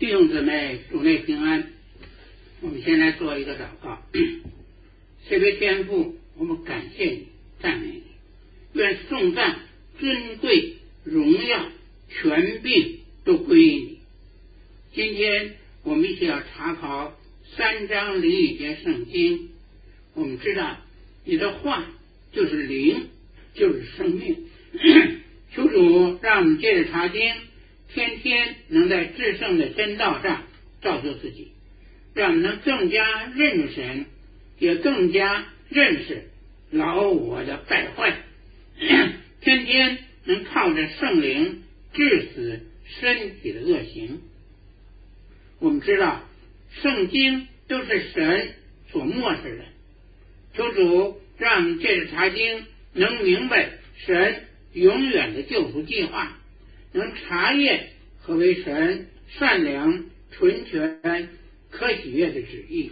弟兄姊妹，主内平安。我们先来做一个祷告。谢谢天父，我们感谢你，赞美你，愿颂赞、尊贵、荣耀、权柄都归于你。今天我们一起要查考3章灵语节圣经。我们知道你的话就是灵，就是生命。求主让我们借着查经，天天能在至圣的真道上造就自己，让我们能更加认识神，也更加认识老我的败坏，天天能靠着圣灵治死身体的恶行。我们知道圣经都是神所默示的，求主让我们借着查经能明白神永远的救赎计划，能查验何为神善良、纯全、可喜悦的旨意，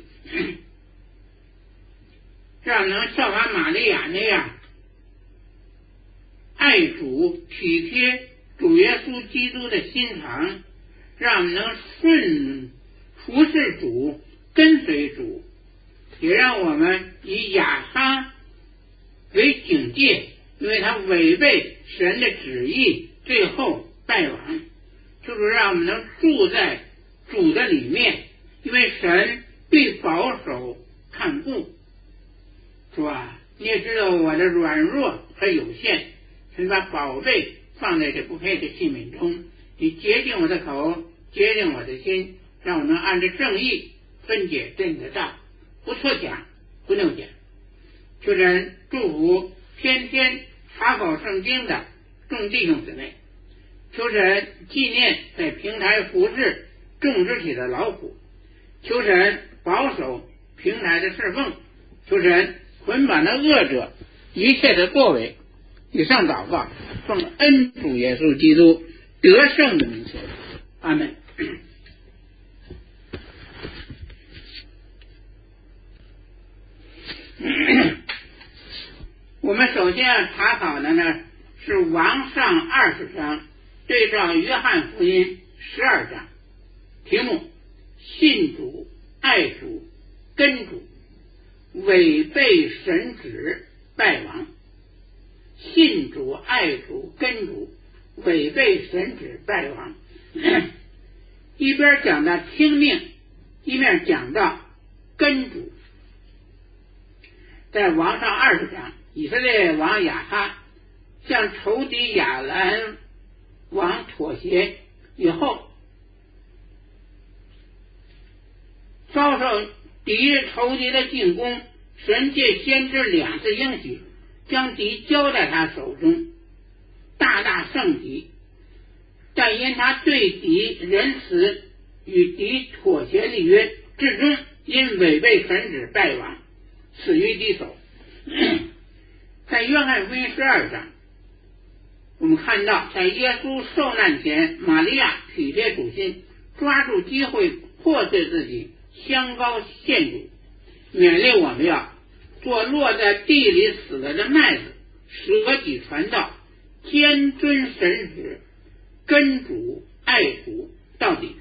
让我们能效法玛利亚那样爱主、体贴主耶稣基督的心肠，让我们能服侍主、跟随主，也让我们以亚哈为警戒，因为他违背神的旨意，最后败亡。就是让我们能住在主的里面，因为神必保守看顾。主啊，你也知道我的软弱和有限，神把宝贝放在这不配的器皿中，你洁净我的口，洁净我的心，让我能按着正义分解真理的道，不错讲，不谬讲。求神祝福天天查考圣经的众弟兄姊妹，求神纪念在平台服侍众肢体的劳苦，求神保守平台的侍奉，求神捆绑的恶者一切的作为。以上祷告奉恩主耶稣基督得胜的名求，阿们。我们首先要查考的呢是王上20章对照约翰福音12章，题目信主、爱主、跟主，违背神旨败亡。信主、爱主、跟主，违背神旨败亡。一边讲到听命，一面讲到跟主。在王上20章，以色列王亚哈向仇敌亚兰王妥协以后，遭受仇敌的进攻，神借先知2次应许，将敌交在他手中，大大胜敌。但因他对敌仁慈，与敌妥协立约，至终因违背神旨败亡，死于敌手。在约翰福音12章，我们看到在耶稣受难前，玛利亚体贴主心，抓住机会破碎自己，香膏献主，勉励我们要做落在地里死了的麦子，舍己传道，坚遵神旨，跟主爱主到底。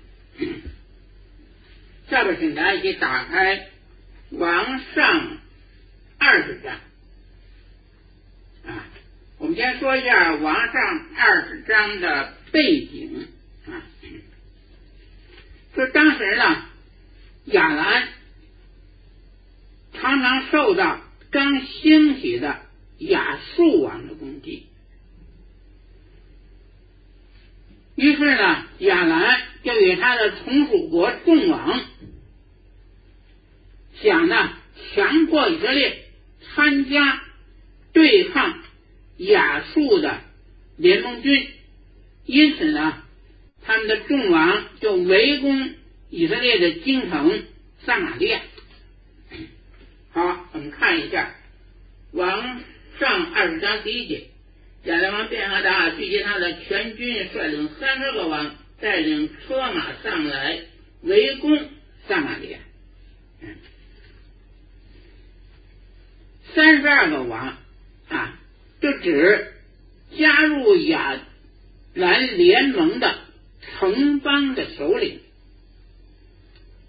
下边请大家一起打开王上20章我们先说一下王上20章的背景说当时呢，亚兰常常受到刚兴起的亚述王的攻击，于是呢，亚兰就与他的从属国众王想呢强迫以色列参加对抗亚述的联盟军，因此呢，他们的众王就围攻以色列的京城撒玛利亚。好，我们看一下王上20章第1节，亚兰王便哈达聚集他的全军，率领30个王，带领车马上来围攻撒玛利亚。32个王就指加入亚兰联盟的城邦的首领，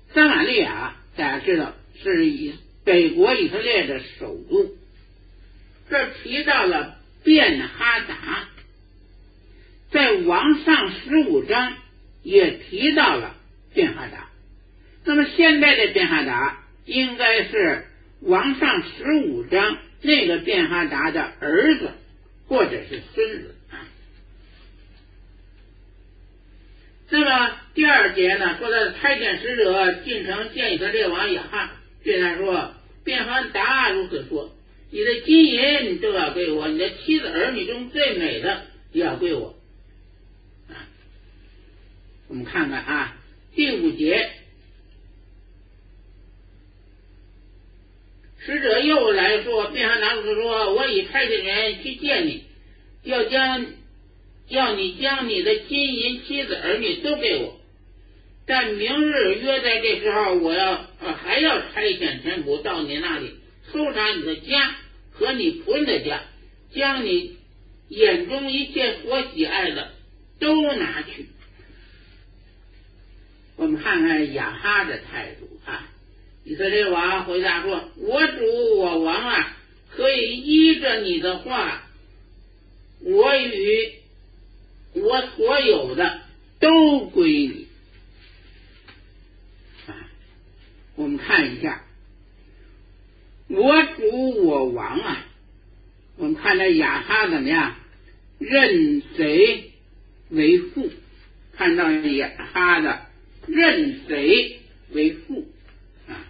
撒玛利亚大家知道是北国以色列的首都，这提到了便哈达，在王上15章也提到了便哈达。那么现在的便哈达应该是王上15章那个便哈达的儿子或者是孙子啊。那么第2节呢，说的差遣使者进城见以色列王亚哈，对他说，便哈达如此说，你的金银都要归我，你的妻子儿女中最美的也要归我啊。我们看看啊，第5节，使者又来说，便哈达如此说，我已差遣人去见你，要你将你的金银妻子儿女都给我，但明日约在这时候，我还要差遣臣仆到你那里，搜查你的家和你仆人的家，将你眼中一切所喜爱的都拿去。我们看看亚哈的态度啊。以色列王回答说，我主我王啊，可以依着你的话，我与我所有的都归你啊。我们看一下，我主我王啊，我们看这亚哈怎么样，认贼为父，看到亚哈的认贼为父啊。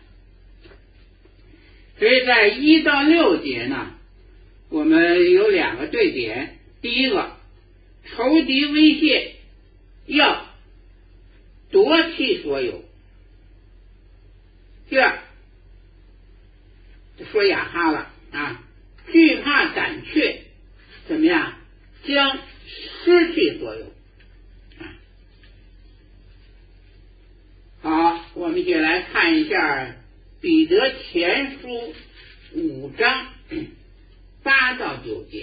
所以在1到6节呢，我们有2个对点。第一个，仇敌威胁要夺其所有。第二，说亚哈了啊，惧怕胆怯，怎么样将失去所有啊。好，我们就来看一下彼得前书5章8到9节。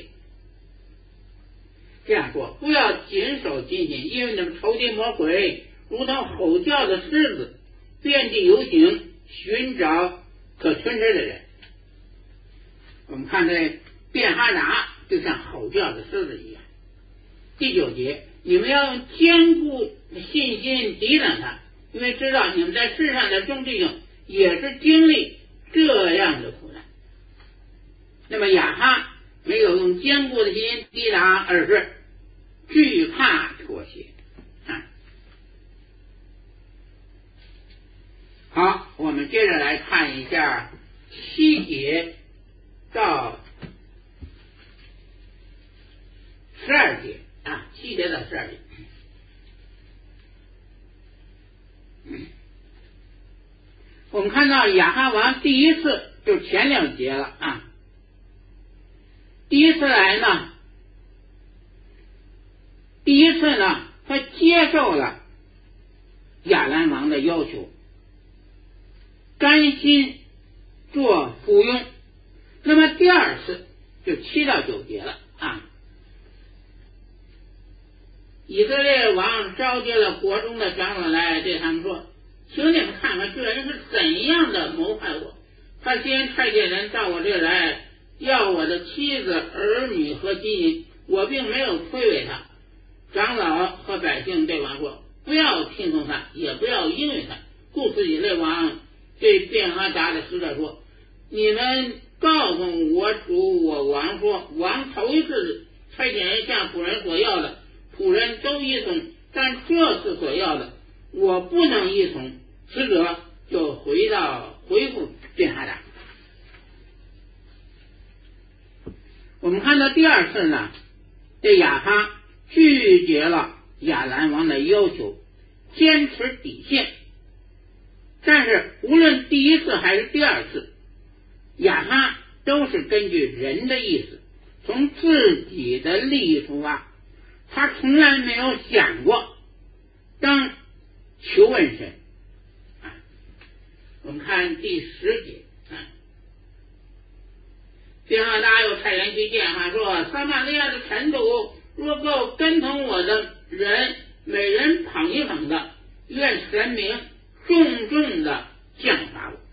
这样说，不要谨守警醒，因为你们仇敌魔鬼如同吼叫的狮子，遍地游行，寻找可吞吃的人。我们看这便哈达就像吼叫的狮子一样。第9节，你们要用坚固信心抵挡他，因为知道你们在世上的众弟兄也是经历这样的苦难。那么亚哈没有用坚固的信心抵挡，而是惧怕妥协啊。好，我们接着来看一下7节到12节啊，7节到12节。我们看到亚哈王第一次就前2节了啊。第一次来呢，他接受了亚兰王的要求，甘心做附庸。那么第2次就7到9节了啊。以色列王召集了国中的长老来，对他们说，请你们看看这人是怎样的谋害我。他先差遣人到我这来，要我的妻子儿女和金银，我并没有推诿他。长老和百姓对王说，不要听从他，也不要应允他。故此以色列王对便哈达的使者说，你们告诉我主我王说，王头一次差遣人向仆人所要的，仆人都依从，但这次所要的我不能依从。使者就回复便哈达。我们看到第2次呢，这亚哈拒绝了亚兰王的要求，坚持底线。但是无论第1次还是第2次，亚哈都是根据人的意思，从自己的利益出发，他从来没有想过当求问神啊。我们看第10节啊，便哈达又派人去见他说，撒玛利亚的臣仆若够跟从我的人，每人捧一捧的，愿神明重重的降罚我。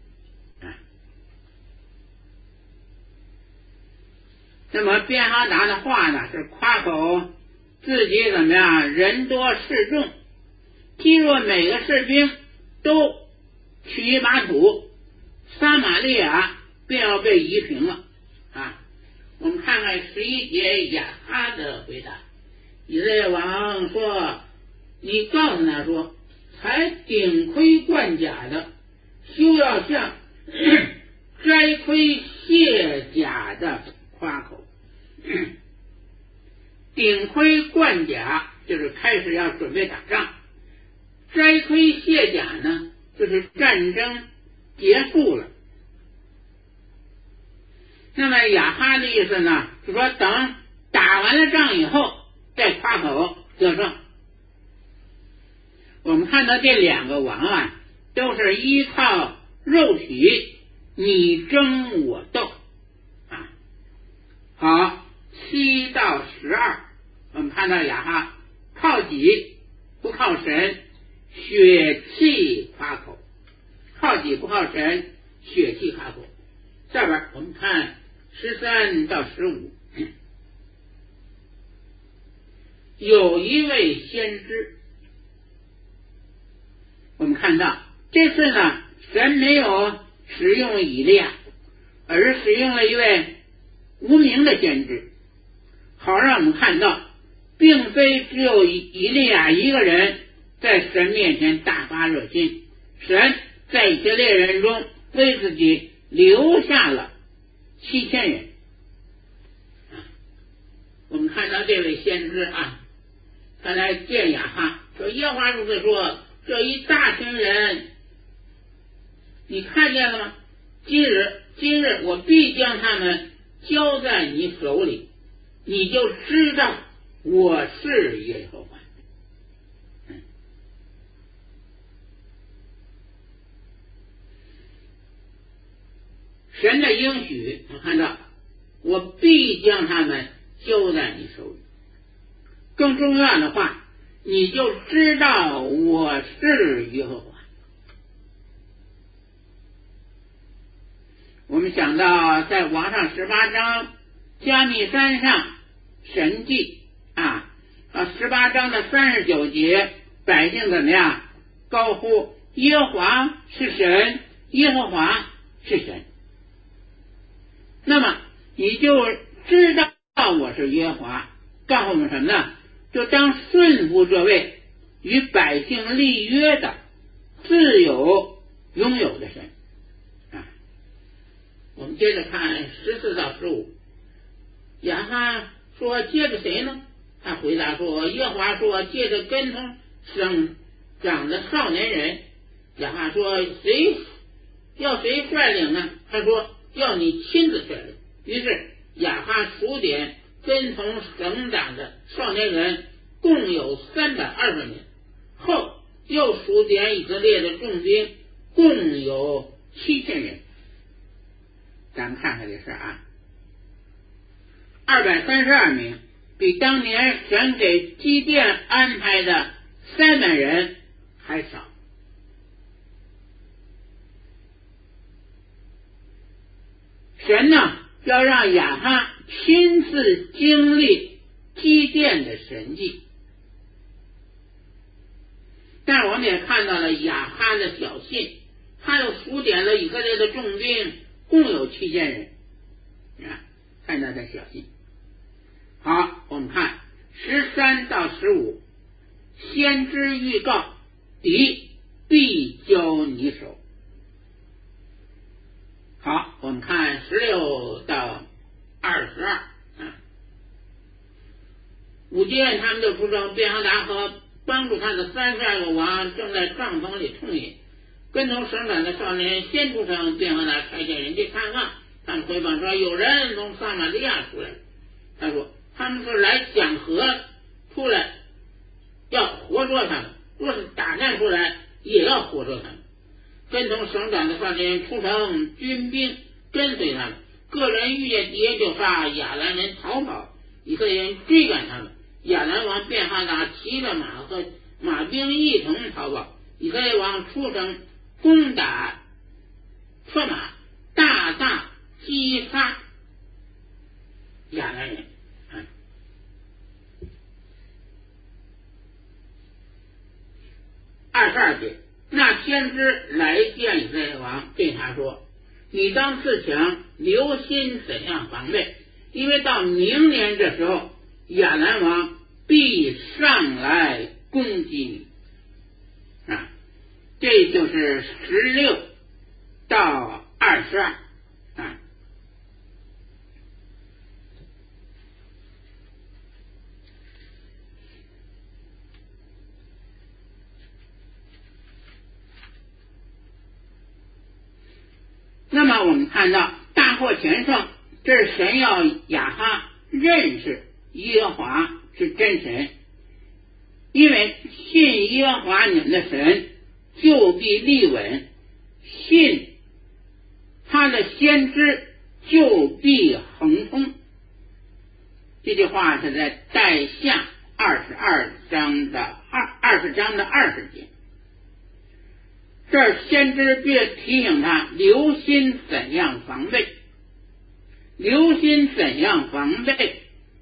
那么便哈达的话呢，是夸口自己怎么样，人多势众，倘若每个士兵都取一把土，撒玛利亚便要被夷平了啊！我们看看11节亚哈的回答。以色列王说，你告诉他说，才顶盔贯甲的休要向摘盔卸甲的夸口。顶盔贯甲就是开始要准备打仗，摘盔卸甲呢，就是战争结束了。那么亚哈的意思呢，就说等打完了仗以后再夸口得胜。我们看到这两个王啊，都是依靠肉体你争我斗啊。好，7到12，我们看到亚哈靠己不靠神，血气夸口；靠己不靠神，血气夸口。下边我们看13到15，有一位先知，我们看到这次呢，神没有使用以利亚，而是使用了一位无名的先知，好让我们看到并非只有以利亚一个人在神面前大发热心，神在以色列人中为自己留下了7000人。我们看到这位先知啊，他来见亚哈说，耶和华如此说，这一大群人你看见了吗？今日我必将他们交在你手里，你就知道我是耶和华。神的应许我看到，我必将他们交在你手里。更重要的话，你就知道我是耶和华。我们想到在王上18章加密山上神迹18章的39节，百姓怎么样高呼耶和华是神，耶和华是神。那么你就知道我是耶和华，告诉我们什么呢？就当顺服这位与百姓立约的自有拥有的神啊。我们接着看14到15，亚哈说借着谁呢？他回答说，耶和华说借着跟从生长的少年人。亚哈说谁率领呢？他说要你亲自率领。于是亚哈数点跟从省长的少年人共有320人，后又数点以色列的重兵共有7000人。咱们看看这事啊，232名，比当年神给基甸安排的300人还少。神呢，要让亚哈亲自经历基甸的神迹，但是我们也看到了亚哈的小信，他又数点了以色列的重兵共有7000人啊，看到他小信。好，我们看13到15，先知预告敌必交你手。好，我们看16到225节，他们就出征，便哈达和帮助他的32个王正在帐篷里痛饮。跟从省长的少年先出城，便哈达差遣人去看望，他们回报说有人从撒玛利亚出来。他说他们是来讲和出来，要活捉他们，若是打战出来也要活捉他们。跟从省长的少年出城，军兵跟随他们，个人遇见敌就杀，亚兰人逃跑，以色列人追赶他们。亚兰王便哈达骑着马和马兵一同逃跑， 以色列王出城攻打策马，大大击杀亚兰人。22节，那先知来见以色列王，对他说：你当自强，留心怎样防备，因为到明年这时候，亚兰王必上来攻击你。这就是16到22。那么我们看到大获全胜，这是神要亚哈认识耶和华是真神，因为信耶和华你们的神，就必立稳，信他的先知就必亨通。这句话是在带下20章的20节。这先知便提醒他留心怎样防备，留心怎样防备。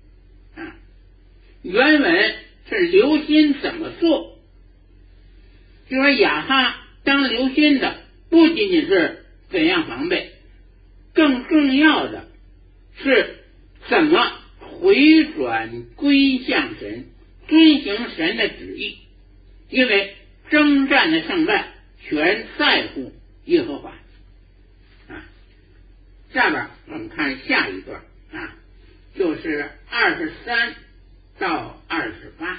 原文是留心怎么做，就说亚哈当留心的不仅仅是怎样防备，更重要的是怎么回转归向神，遵行神的旨意，因为征战的胜败全在乎耶和华。下边我们看下一段就是23到28。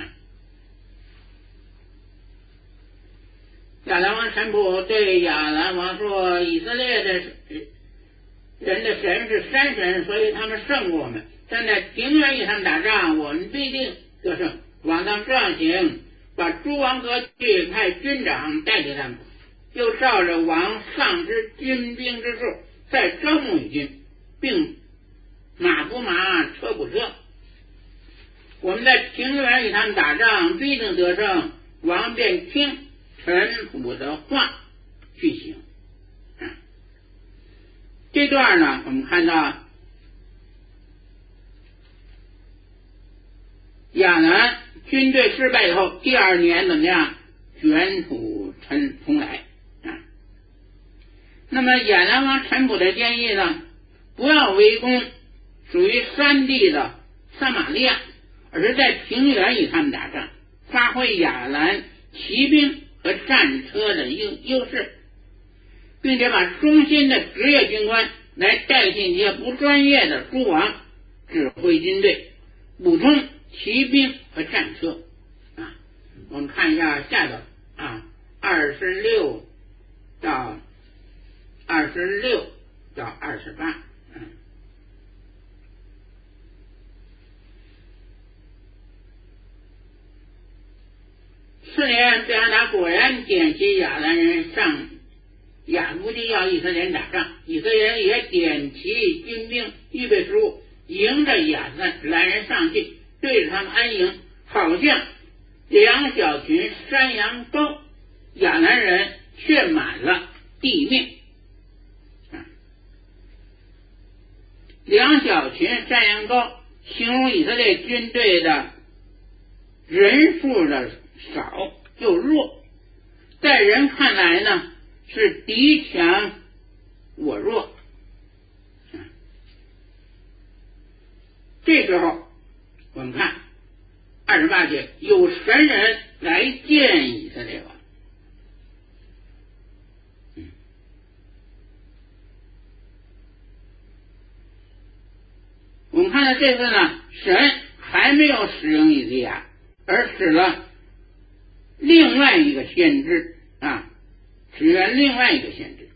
亚兰王臣仆对亚兰王说：以色列的人的神是山神，所以他们胜过我们。但在平原与他们打仗，我们必定得胜。王当这样行，把诸王革去，派军长代替他们，又照着王上之军兵之数，再招募一军，并马不马，车不车。我们在平原与他们打仗，必定得胜。王便听臣仆的话去行。这段呢，我们看到亚兰军队失败以后，第2年怎么样？卷土重来。那么亚兰王臣仆的建议呢，不要围攻属于山地的撒玛利亚，而是在平原与他们打仗，发挥亚兰骑兵和战车的优势，并且把忠心的职业军官来代替一些不专业的诸王指挥军队，补充骑兵和战车。我们看一下下头26到28。4年，便雅达果然点齐亚兰人上雅弗基要以色列人打仗，以色列人也点齐军兵，预备食物，迎着亚兰人上去，对着他们安营，好像2小群山羊羔，亚兰人却满了地面。2小群山羊羔形容以色列军队的人数的少又弱，在人看来呢，是敌强我弱。这时候我们看28节，有神人来见以色列王。我们看到这次呢，神还没有使用以利亚，而使了另外一个先知使用另外一个先知。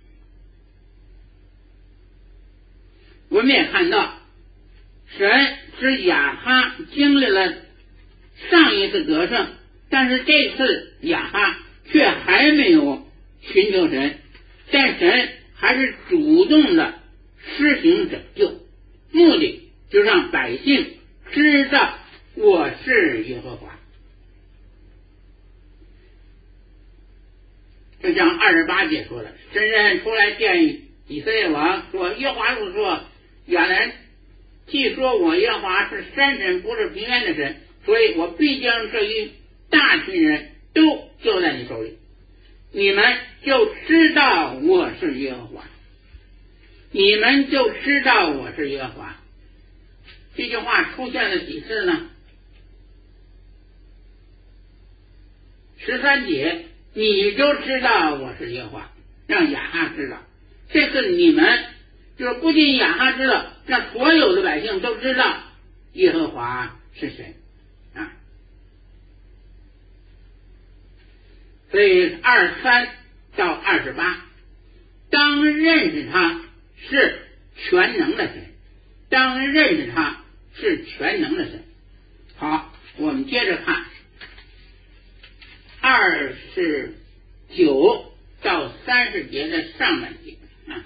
我们也看到神使亚哈经历了上一次得胜，但是这次亚哈却还没有寻求神，但神还是主动的施行拯救，目的就让百姓知道我是耶和华。 就像28节说的，神人出来见以色列王，说耶和华如说，亚兰既说我耶和华是山神，不是平原的神，所以我必将这一大群人都交在你手里，你们就知道我是耶和华，你们就知道我是耶和华。这句话出现了几次呢？13节，你就知道我是耶和华，让亚哈知道。这是你们，就是不仅亚哈知道，让所有的百姓都知道耶和华是神啊。所以23到28，当认识他是全能的神，当认识他是全能的神。好，我们接着看29到30节的上半节啊。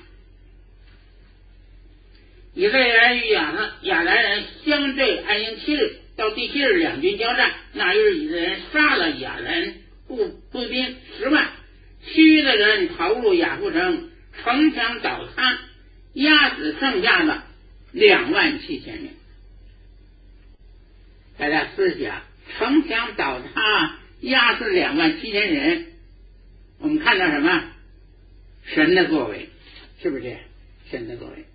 以色列人与亚兰人相对安营7日，到第7日两军交战。那日以色列人杀了亚兰步兵10万，其余的人逃入雅弗城，城墙倒塌，压死剩下的27000人。大家思想，城墙倒塌，压死27000人，我们看到什么？神的作为，是不是这样？神的作为。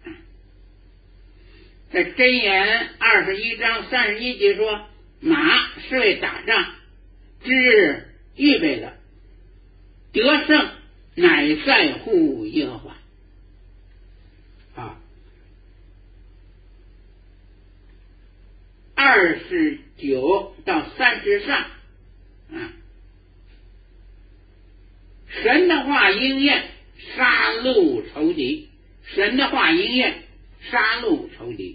在箴言21章31节说，马是为打仗之日预备的，得胜乃在乎耶和华。29到30上神的话应验，杀戮仇敌，神的话应验，杀戮仇敌。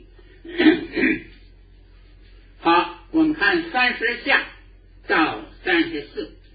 好，我们看30下到34。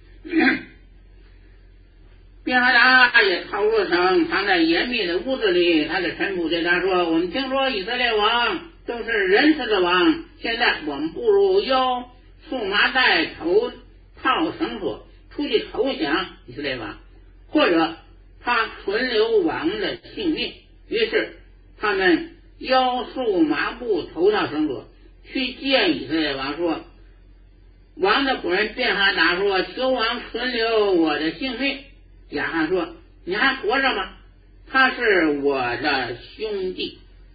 便哈达也逃入城，藏在严密的屋子里。他的臣仆对他说，我们听说以色列王都是仁慈的王，现在我们不如腰束麻带，头套绳索，出去投降以色列王，或者他存留王的性命。于是他们腰束麻布，头套绳索，去见以色列王说，王的仆人便哈达说，求王存留我的性命。亚哈说，你还活着吗？他是我的兄弟。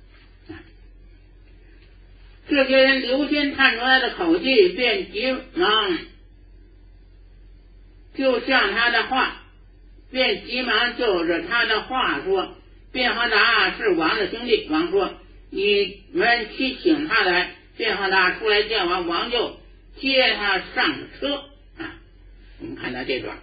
这些人留心看出来的口气，便急忙就着他的话说，便哈达是王的兄弟。王说，你们去请他来。便哈达出来见王，王就接他上车我们看到这段，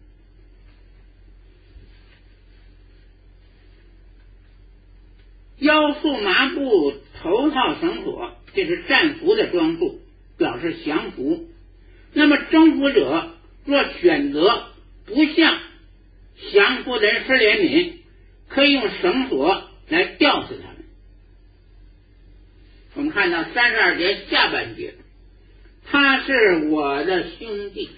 腰束麻布，头套绳索，这是战俘的装束，表示降服。那么征服者若选择不向降服的人施怜悯，可以用绳索来吊死他们。我们看到32节下半节，他是我的兄弟。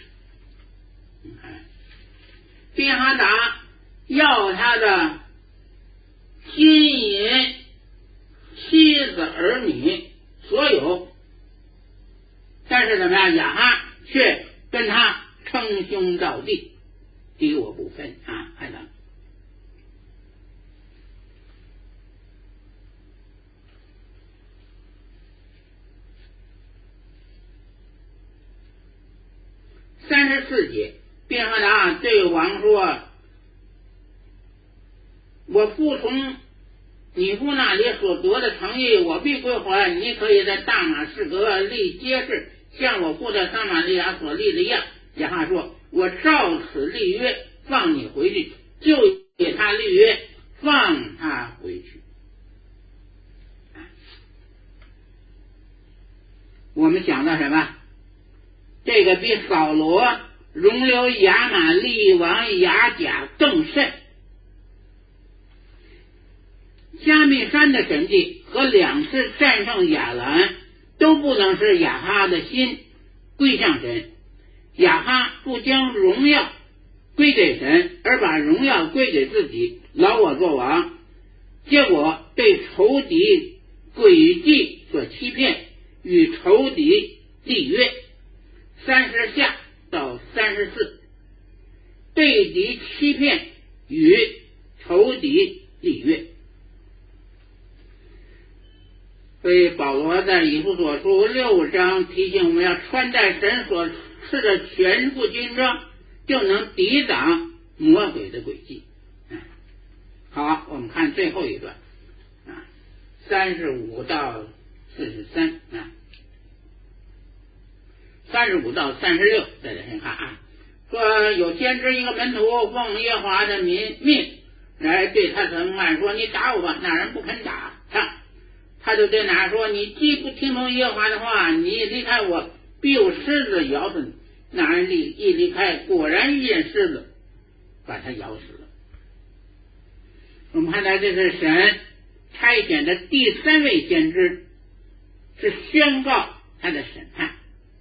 便哈达要他的金银、妻子、儿女所有，但是怎么样？亚哈却跟他称兄道弟，敌我不分看到34节，便哈达对王说，我父从你父那里所得的诚意，我必归还。你可以在大马士革立街市，像我父在撒玛利亚所立的一样。亚哈说，我照此立约，放你回去，就给他立约，放他回去。我们想到什么？这个比扫罗容留亚玛利王亚甲更甚。加密山的神迹和2次战胜亚兰都不能使亚哈的心归向神。亚哈不将荣耀归给神，而把荣耀归给自己，老我做王，结果被仇敌诡计所欺骗，与仇敌立约。30下到34，被敌欺骗，与仇敌立约。所以保罗在以弗所书6章提醒我们要穿戴神所赐的全副军装，就能抵挡魔鬼的诡计。好，我们看最后一段35到4335到36，在这先看说有先知一个门徒奉耶和华的命来对他审判，说你打我吧，那人不肯打他就对那人说，你既不听从耶和华的话，你离开我，必有狮子咬死你。那人一离开，果然遇见狮子，把他咬死了。我们看到这是神差遣的第3位先知，是宣告他的审判。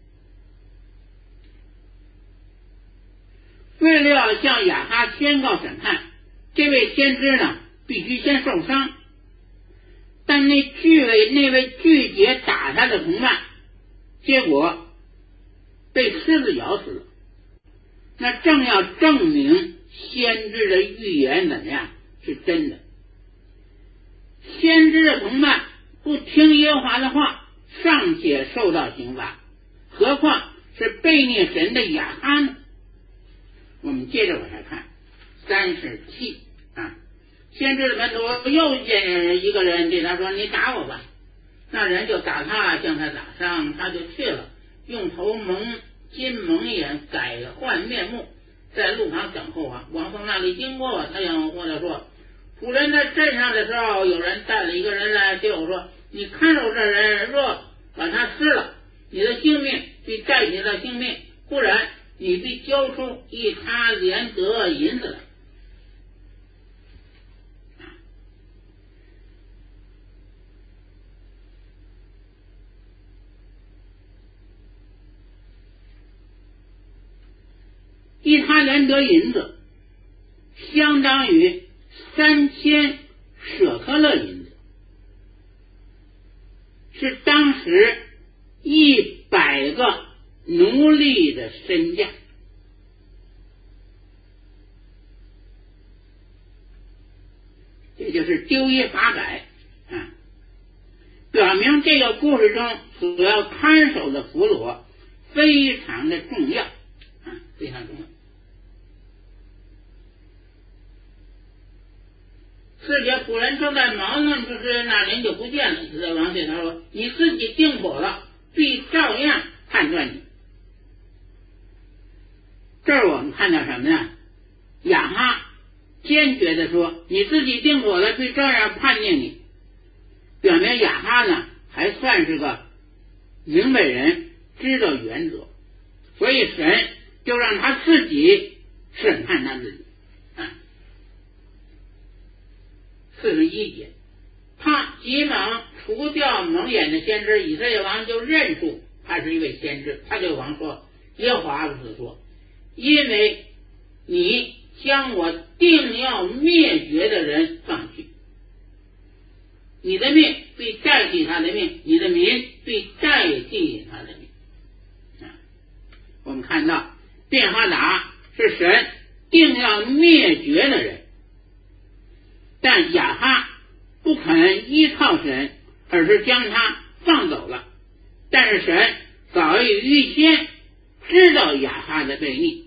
为了要向亚哈宣告审判，这位先知呢必须先受伤，但那位拒绝打他的同伴，结果被狮子咬死了。那正要证明先知的预言怎么样是真的。先知的同伴不听耶和华的话，尚且受到刑罚，何况是悖逆神的亚哈呢？我们接着往下看37先知的门徒又见一个人对他说，你打我吧。那人就打他，将他打伤，他就去了，用头蒙金蒙眼，改换面目，在路旁等候王从那里经过，他向或者说，主人在镇上的时候，有人带了一个人来对我说，你看着这人，若把他撕了，你的性命必代替他性命，不然你必交出1他连得银子来。1他连得银子相当于3000舍克勒银子，是当时100个奴隶的身价。这就是丢一罚百表明这个故事中所要看守的俘虏非常的重要非常重要。4节仆人正在忙论之时，那人就不见了。就在王对他说，你自己定妥了，必照样判断你。这儿我们看到什么呢？亚哈坚决的说，你自己定妥了，必照样判定你，表明亚哈呢还算是个明白人，知道原则，所以神就让他自己审判他自己41节，他急忙除掉蒙眼的先知，以色列王就认出他是一位先知。他对王说，耶和华如此说，因为你将我定要灭绝的人放弃，你的命必代替他的命，你的民必代替他的命我们看到便哈达是神定要灭绝的人，但亚哈不肯依靠神，而是将他放走了。但是神早已预先知道亚哈的悖逆，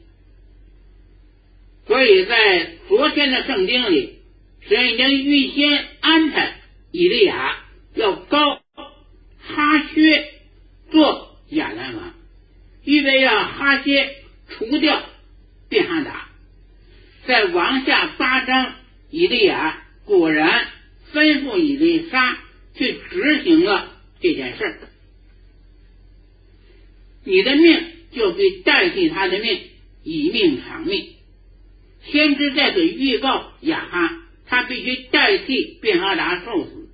所以在昨天的圣经里，神已经预先安排以利亚要膏哈薛做亚兰王，预备要哈薛除掉便哈达。在王下8章，以利亚果然吩咐以利沙去执行了这件事。你的命就必代替他的命，以命偿命。先知在此预告亚哈，他必须代替便哈达受死。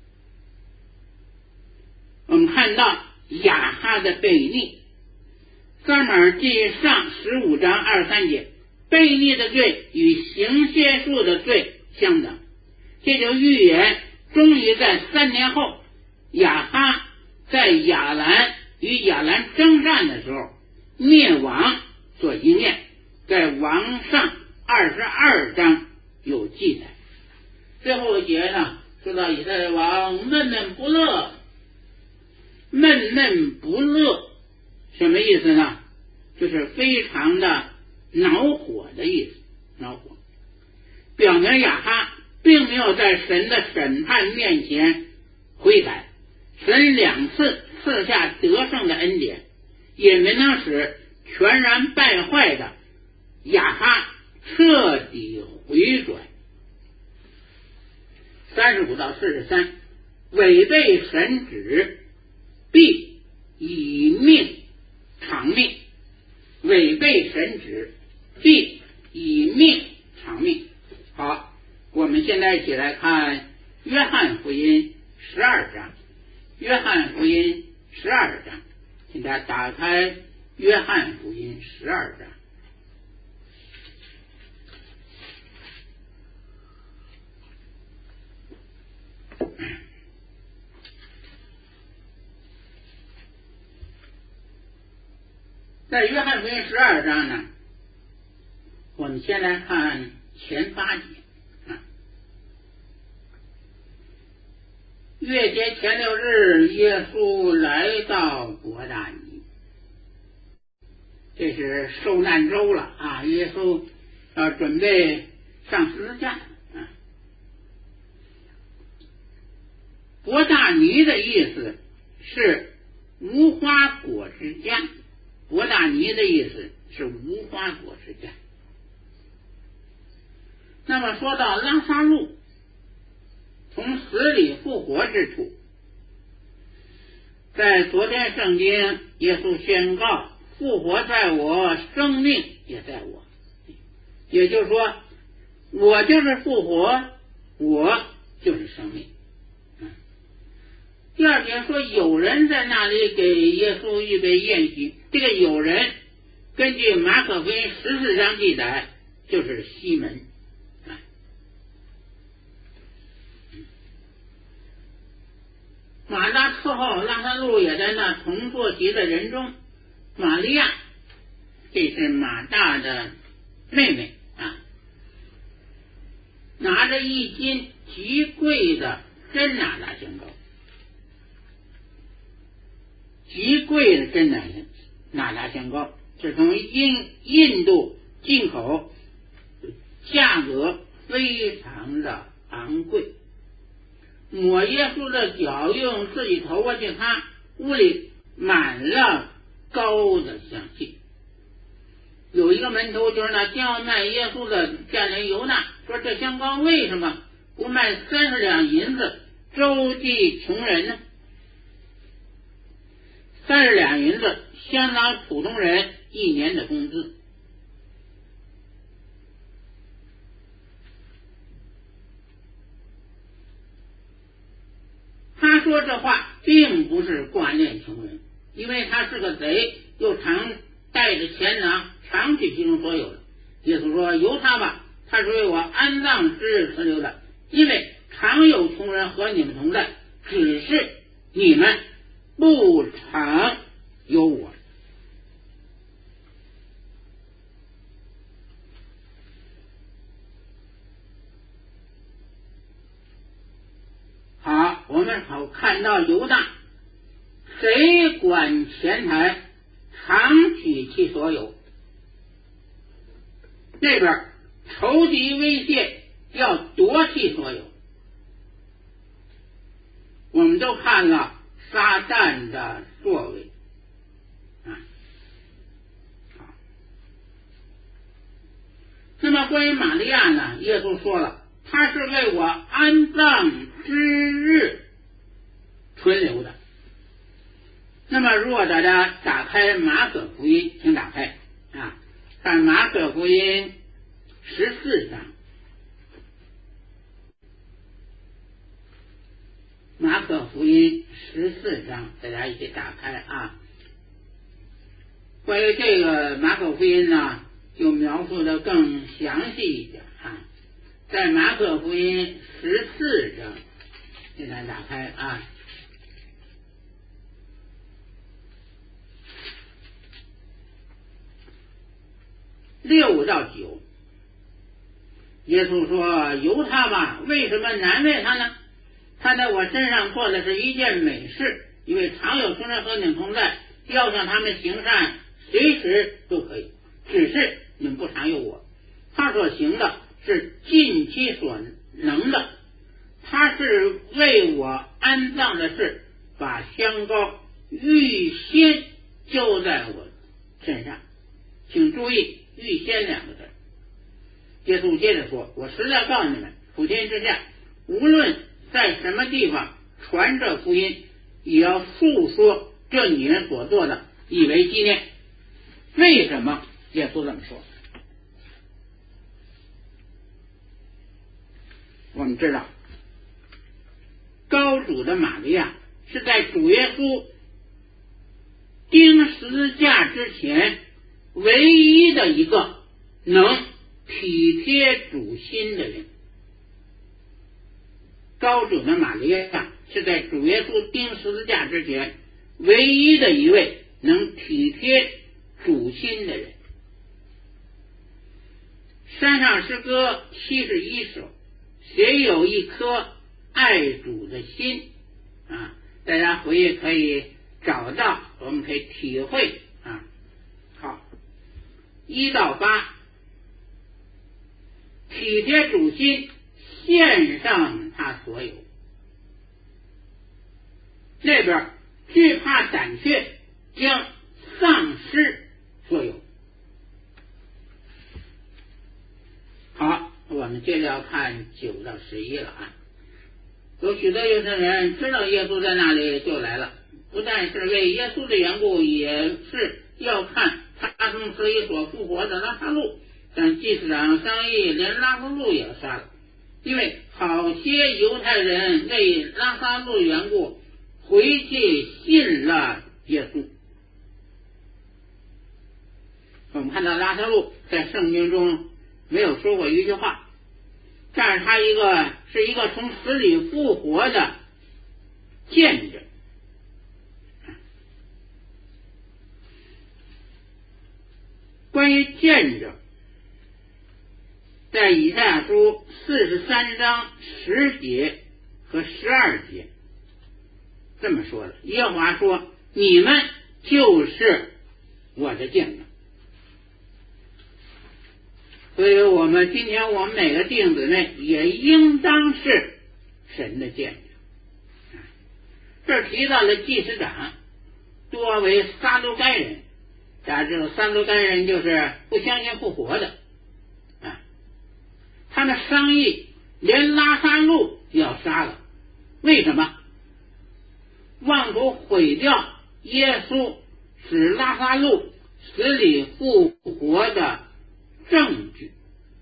我们看到亚哈的悖逆， 撒母耳记上15章23节，悖逆的罪与行邪术的罪相等。这就预言终于在3年后，亚哈在亚兰与亚兰征战的时候灭亡所应验，在王上22章有记载。最后一节呢，说到以色列王闷闷不乐。闷闷不乐什么意思呢？就是非常的恼火的意思，恼火，表明亚哈并没有在神的审判面前悔改，神2次赐下得胜的恩典，也没能使全然败坏的亚哈彻底回转。35到43，违背神旨必以命偿命，违背神旨必以命偿命。好，我们现在一起来看约翰福音12章。约翰福音12章，请大家打开约翰福音12章。在约翰福音12章呢，我们先来看前8节。月节前6日，耶稣来到伯大尼，这是受难周了啊！耶稣要准备上十字架啊。伯大尼的意思是无花果之家，伯大尼的意思是无花果之家。那么说到拉撒路从死里复活之处，在昨天圣经耶稣宣告复活在我，生命也在我，也就是说我就是复活，我就是生命。第2节说有人在那里给耶稣预备宴席，这个有人根据马可福音14章记载就是西门。马大伺候拉撒路也在那同坐席的人中。玛利亚，这是马大的妹妹啊，拿着1斤极贵的真哪吒香膏，极贵的真哪吒香膏是从印度进口，价格非常的昂贵。抹耶稣的脚，用自己头发去擦，屋里满了膏的香气。有一个门徒就是那叫卖耶稣的家人犹大，说这香膏为什么不卖30两银子周济穷人呢？30两银子相当普通人1年的工资。他说这话并不是挂念穷人，因为他是个贼，又常带着钱囊，常去其中所有的。耶稣说由他吧，他是为我安葬之日存留的，因为常有穷人和你们同在，只是你们不常有我。好，我们好看到犹大，谁管钱财，常取其所有。那边仇敌威胁，要夺其所有。我们都看了撒旦的作为啊。好，那么关于玛利亚呢，耶稣说了，他是为我安葬之日存留的。那么如果大家打开马可福音，请打开啊，看马可福音14章。马可福音14章，大家一起打开啊。 关于这个马可福音呢，就描述的更详细一点啊，在马可福音14章，给大家打开啊。6到9，耶稣说：“由他吧，为什么难为他呢？他在我身上做的是一件美事，因为常有圣人和你们同在，要向他们行善，随时都可以，只是你们不常有我。他所行的是尽其所能的，他是为我安葬的事，把香膏预先就在我身上。”请注意预先2个字。耶稣接着说：“我实在告诉你们，普天之下，无论在什么地方传这福音，也要述说这女人所做的，以为纪念。”为什么耶稣这么说？我们知道，高主的玛利亚是在主耶稣钉十字架之前唯一的一个能体贴主心的人。高主的玛利亚是在主耶稣钉十字架之前唯一的一位能体贴主心的人。山上诗歌71首，谁有一颗爱主的心啊？大家回去可以找到，我们可以体会啊。好，1到8，体贴主心，献上他所有。这边惧怕胆怯，将丧失所有。好，我们接着要看9到11了啊。有许多犹太人知道耶稣在那里，就来了，不但是为耶稣的缘故，也是要看他从死里所复活的拉撒路。但祭司长商议，连拉撒路也要杀了，因为好些犹太人为拉撒路的缘故回去信了耶稣。我们看到拉撒路在圣经中没有说过一句话，但是他是一个从死里复活的见证。关于见证，在以赛亚书43章10节和12节这么说的：耶和华说，你们就是我的见证。所以今天我们每个弟兄姊妹也应当是神的见证。这提到了祭司长多为撒都该人，大家知道撒都该人就是不相信复活的啊。他们商议连拉撒路要杀了，为什么？妄图毁掉耶稣使拉撒路死里复活的证据。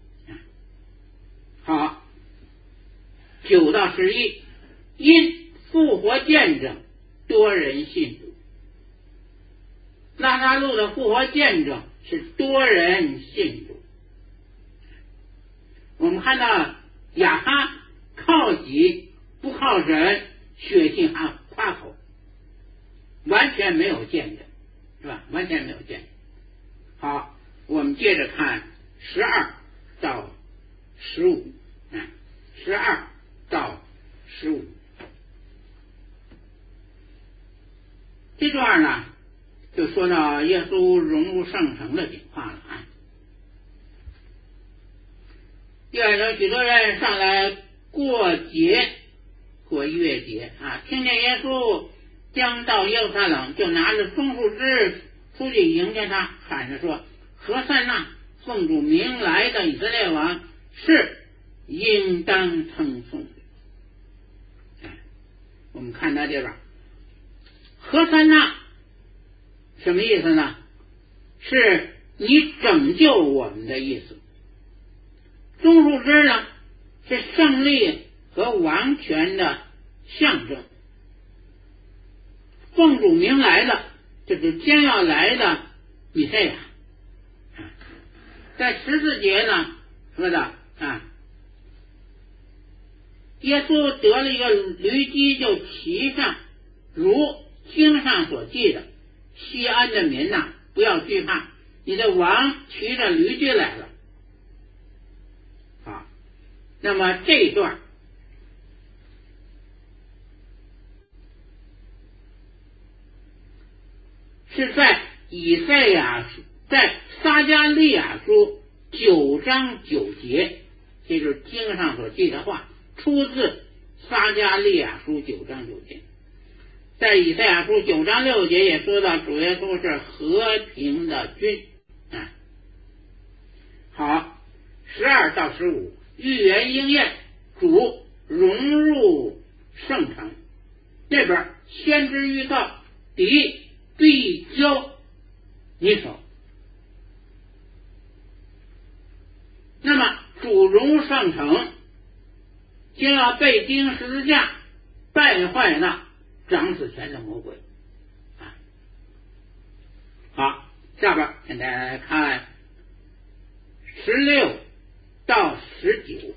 好，9到11，因复活见证，多人信主。拉撒路的复活见证是多人信主。我们看到亚哈靠己不靠神，血气夸口，完全没有见证，是吧？完全没有见证。好，我们接着看12到15，12到15这段呢，就说到耶稣融入圣城的情况了啊。有许多人上来过节，过逾越节啊，听见耶稣将到耶路撒冷，就拿着松树枝出去迎接他，喊着说：何塞那，奉主名来的以色列王，是应当称颂的。我们看他这边何塞那什么意思呢？是你拯救我们的意思。棕树枝呢，是胜利和王权的象征。奉主名来的，就是将要来的以赛亚。在14节呢说的耶稣得了一个驴驹就骑上，如经上所记的，西安的民呐，不要惧怕，你的王骑着驴驹来了。那么这一段是在以赛亚在撒迦利亚书9章9节，这就是经上所记的话，出自撒迦利亚书9章9节。在以赛亚书9章6节也说到主耶稣是和平的君。好，12到15，预言应验，主融入圣城。这边先知预告，敌必交你手。那么主融入圣城，就要被钉十字架，败坏那掌死权的魔鬼。好，下边跟大家来看16到19。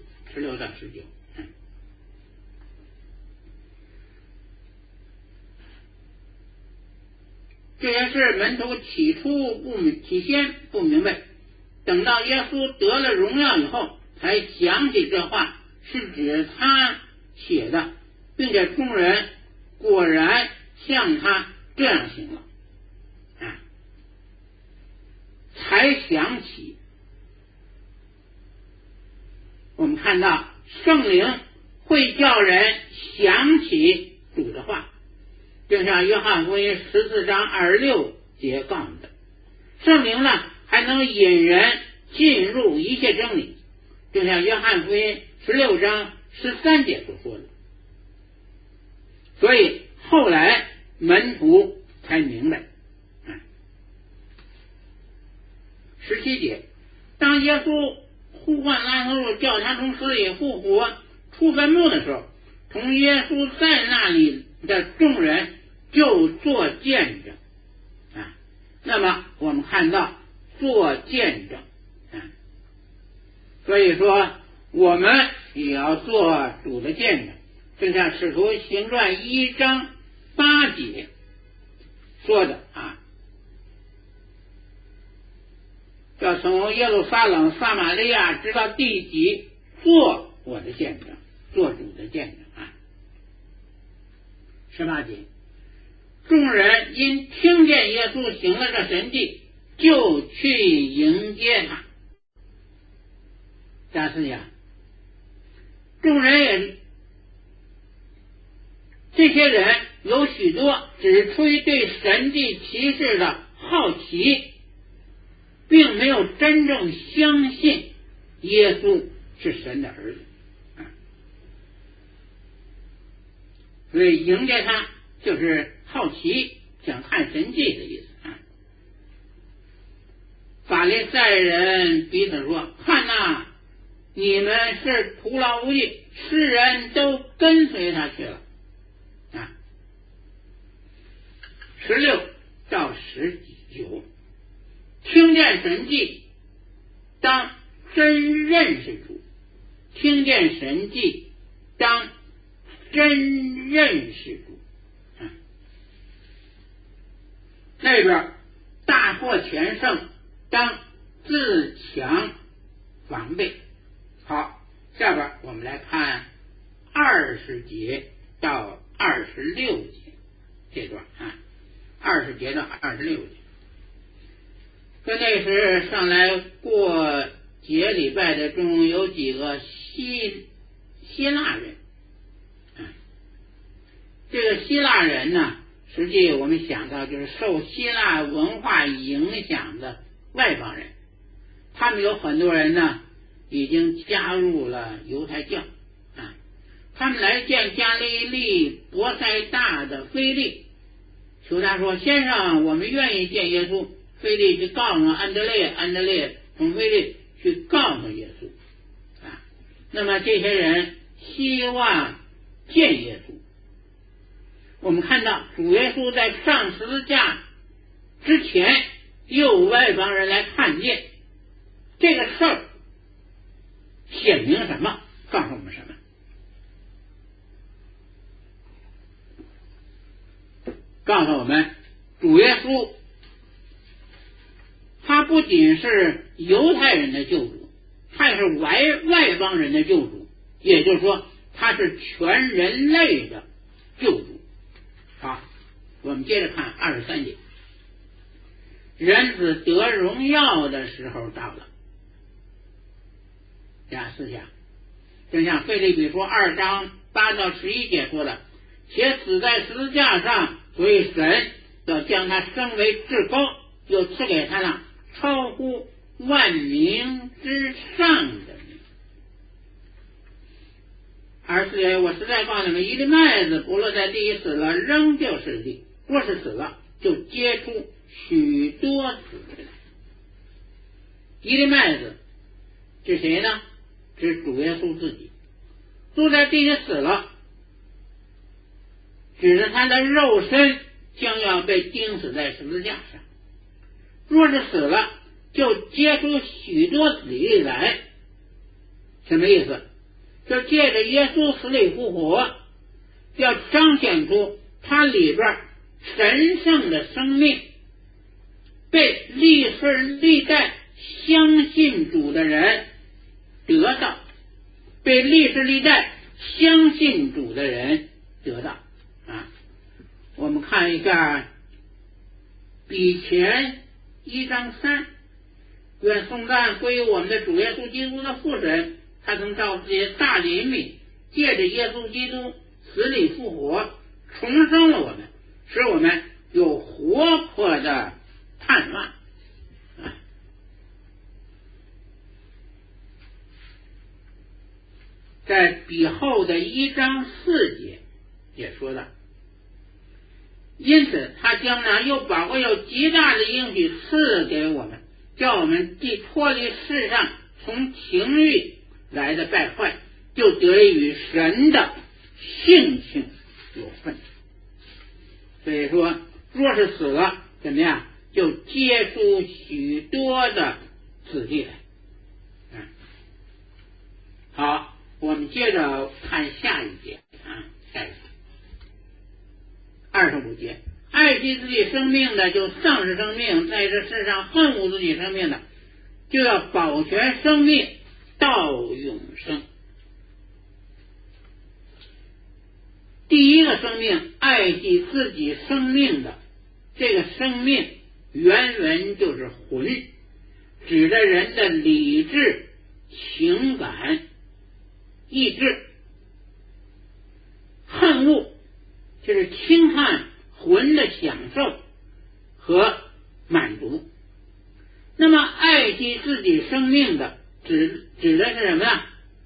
这件事门徒起先不明白，等到耶稣得了荣耀以后，才想起这话是指他写的，并且众人果然像他这样行了，才想起。我们看到圣灵会叫人想起主的话，就像约翰福音14章26节告诉的，圣灵呢还能引人进入一切真理，就像约翰福音16章13节所说的。所以后来门徒才明白。17节，当耶稣呼唤拉撒路叫他从死里复活出坟墓的时候，同耶稣在那里的众人就做见证。那么我们看到做见证，所以说我们也要做主的见证，就像使徒行传1章8节说的要从耶路撒冷、撒玛利亚直到地极做我的见证，做主的见证。18节，众人因听见耶稣行了这神迹，就去迎接他。加思想，众人也，这些人有许多只出于对神迹奇事的好奇，并没有真正相信耶稣是神的儿子。所以迎接他就是好奇，想看神迹的意思。法利赛人彼此说，看哪，你们是徒劳无益，世人都跟随他去了。16到19，听见神迹当真认识主，听见神迹当真认识主。那边大获全胜，当自强防备。好，下边我们来看20节到26节这段20节到26节。说那时上来过节礼拜的中有几个希腊人。这个希腊人呢，实际我们想到就是受希腊文化影响的外邦人，他们有很多人呢已经加入了犹太教。他们来见加利利伯赛大的腓利，求他说，先生，我们愿意见耶稣。腓利去告诉安德烈，安德烈从腓利去告诉耶稣。那么这些人希望见耶稣。我们看到主耶稣在上十字架之前有外邦人来看见这个事儿，显明什么？告诉我们什么？告诉我们，主耶稣他不仅是犹太人的救主，他也是外邦人的救主，也就是说他是全人类的救主。好，我们接着看23节，人子得荣耀的时候到了。思想就像腓立比书2章8到11节说的，且死在十字架上，所以神要将他升为至高，又赐给他那超乎万名之上的名。24节，我实在告诉你们，一粒麦子不落在地里死了，仍旧是地；若是死了，就结出许多子来。一粒麦子是谁呢？是主耶稣自己。住在地里死了，指着他的肉身将要被钉死在十字架上。若是死了，就结出许多子粒来。什么意思？就借着耶稣死里复活，要彰显出他里边神圣的生命被历世历代相信主的人得到，被历世历代相信主的人得到我们看一下比前1章3，愿颂赞归于我们的主耶稣基督的父神，他曾照自己的大怜悯，借着耶稣基督死里复活，重生了我们，使我们有活泼的盼望在比后的1章4节也说的，因此他将来又把握有极大的应许赐给我们，叫我们既脱离世上从情欲来的败坏，就得与神的性情有份。所以说，若是死了怎么样，就结出许多的子弟来好，我们接着看下一节下一节25节，爱惜自己生命的就丧失生命，在这世上恨恶自己生命的就要保全生命到永生。第一个生命，爱惜自己生命的，这个生命原文就是魂，指着人的理智、情感、意志。恨恶就是轻看魂的享受和满足。那么爱惜自己生命的指的是什么呢？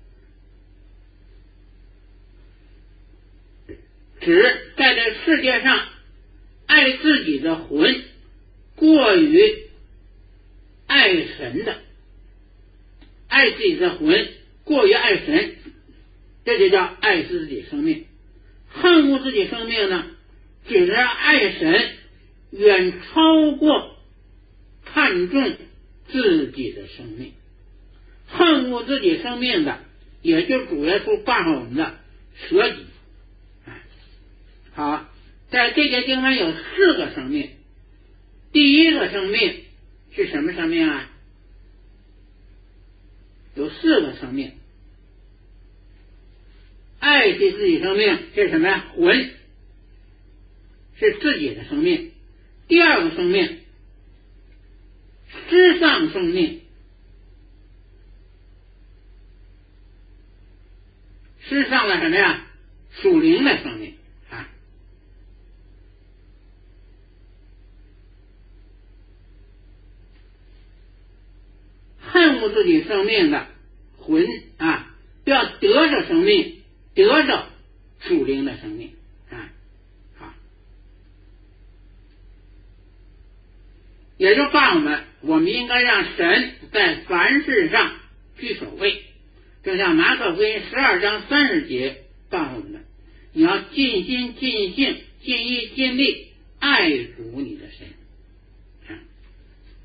指在这世界上爱自己的魂过于爱神的，爱自己的魂过于爱神，这就叫爱自己生命。恨恶自己生命呢，指的爱神远超过看重自己的生命。恨恶自己生命的，也就主耶稣告诉我们的舍己。好，在这节经文有4个生命。第一个生命是什么生命啊？有4个生命。爱惜自己生命是什么呀？魂，是自己的生命。第二个生命，失丧生命。失丧了什么呀？属灵的生命恨恶自己生命的魂要得着生命，得着属灵的生命好，也就告诉我们应该让神在凡事上居首位。就像马可福音12章30节告诉我们的，你要尽心尽性尽意尽力爱主你的神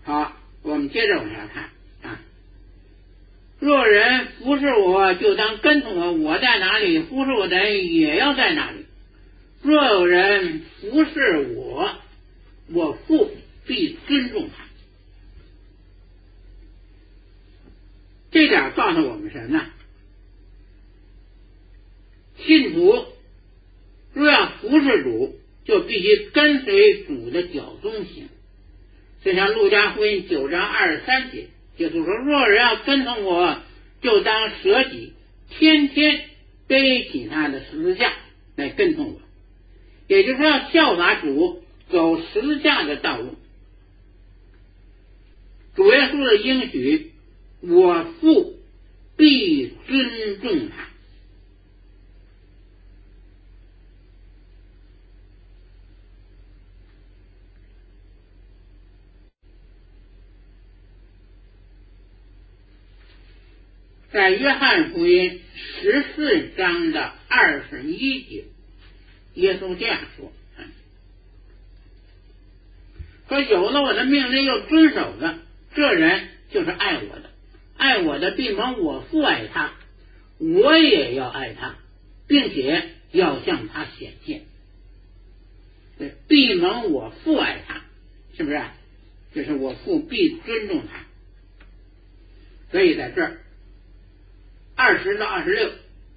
好，我们接着往下看啊。若人服侍我，就当跟从我，我在哪里，服侍我的人也要在哪里。若有人服侍我，我父必尊重他。这点告诉我们什么呢？信徒若要服侍主，就必须跟随主的脚踪行。就像路加福音9章23节，耶稣说：若人要跟从我，就当舍己，天天背起他的十字架来跟从我。也就是说，要效法主，走十字架的道路。主耶稣的应许，我父必尊重他。在约翰福音14章的21节，耶稣这样说：说有了我的命令又遵守的，这人就是爱我的，爱我的必蒙我父爱他，我也要爱他，并且要向他显现。对，必蒙我父爱他，是不是？就是我父必尊重他。所以在这儿20到26，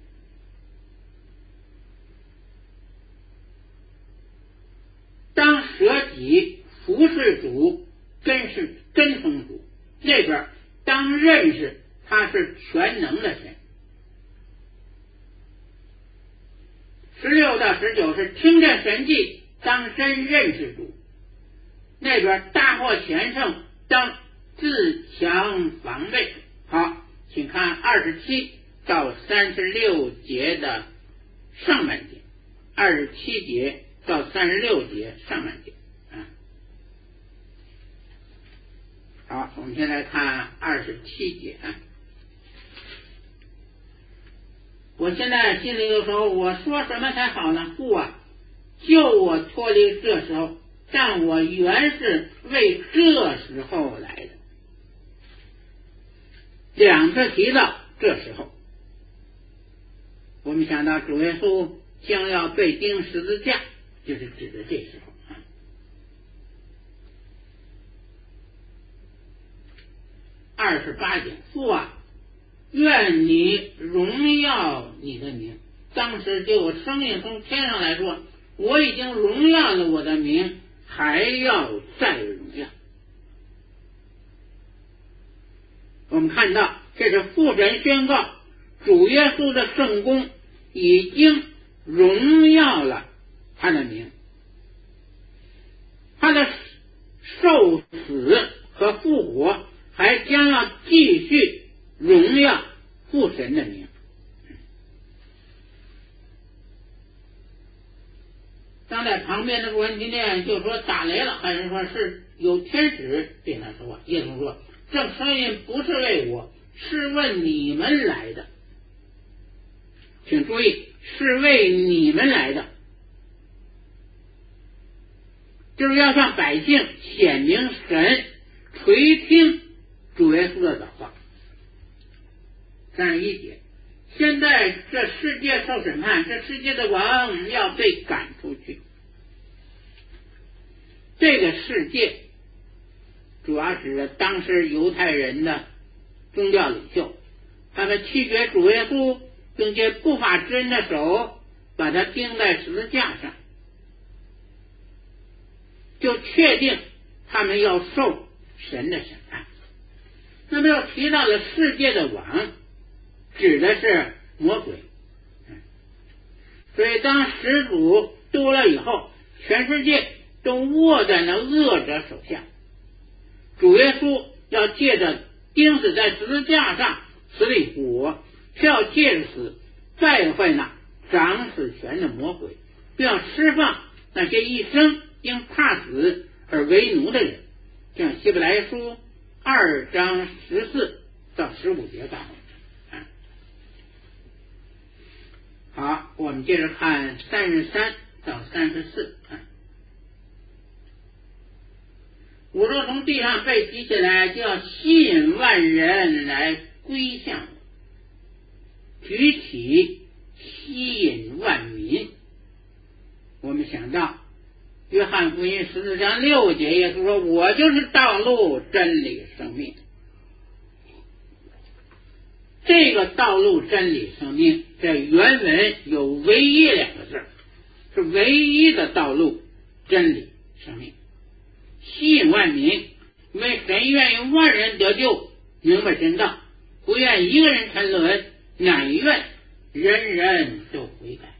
当舍己服侍主，跟从主，那边当认识他是全能的神。16到19是听见神迹，当真认识主，那边大获全胜，当自强防备。好，请看27到36节的上半节，27节到36节上半节。好，我们先来看27节啊。我现在心里有说，我说什么才好呢？父啊，救我脱离这时候，但我原是为这时候来的。两次提到这时候，我们想到主耶稣将要被钉十字架，就是指的这时候啊。28节，父啊，愿你荣耀你的名。当时就我生命从天上来说，我已经荣耀了我的名，还要再荣耀。我们看到这是父神宣告主耶稣的圣功已经荣耀了他的名，他的受死和复活还将要继续荣耀父神的名。当在旁边的主人今天就说打雷了，还是说是有天使对他说话。耶稣说，这声音不是为我，是为你们来的。请注意，是为你们来的，就是要向百姓显明神垂听主耶稣的祷告。31节，现在这世界受审判，这世界的王要被赶出去。这个世界主要指的当时犹太人的宗教领袖，他们弃绝主耶稣，并且不法之人的手把他钉在十字架上，就确定他们要受神的审判。那么又提到了世界的王，指的是魔鬼。所以当始祖多了以后，全世界都握在那恶者手下。主耶稣要借着钉死在十字架上死里复活，是要借着死败坏那掌死权的魔鬼，并要释放那些一生因怕死而为奴的人。像希伯来书2章14到15节告诉我们。好，我们接着看33到34。 我若从地上被提起来，就要吸引万人来归向我，举起吸引万民。我们想到约翰福音14章6节，耶稣说，我就是道路真理生命。这个道路真理生命在原文有唯一2个字，是唯一的道路真理生命，吸引万民，因为神愿意万人得救，明白真道，不愿一个人沉沦，乃愿人人都悔改。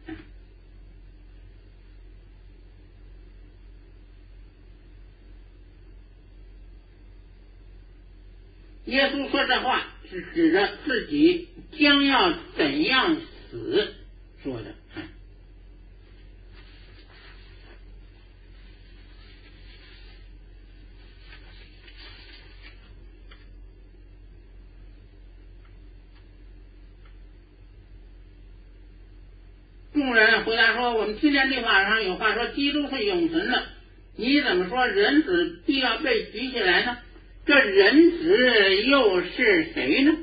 耶稣说这话是指着自己将要怎样死说的。众人回答说，我们听见律法上有话说基督是永存的，你怎么说人子必要被举起来呢？这人子又是谁呢？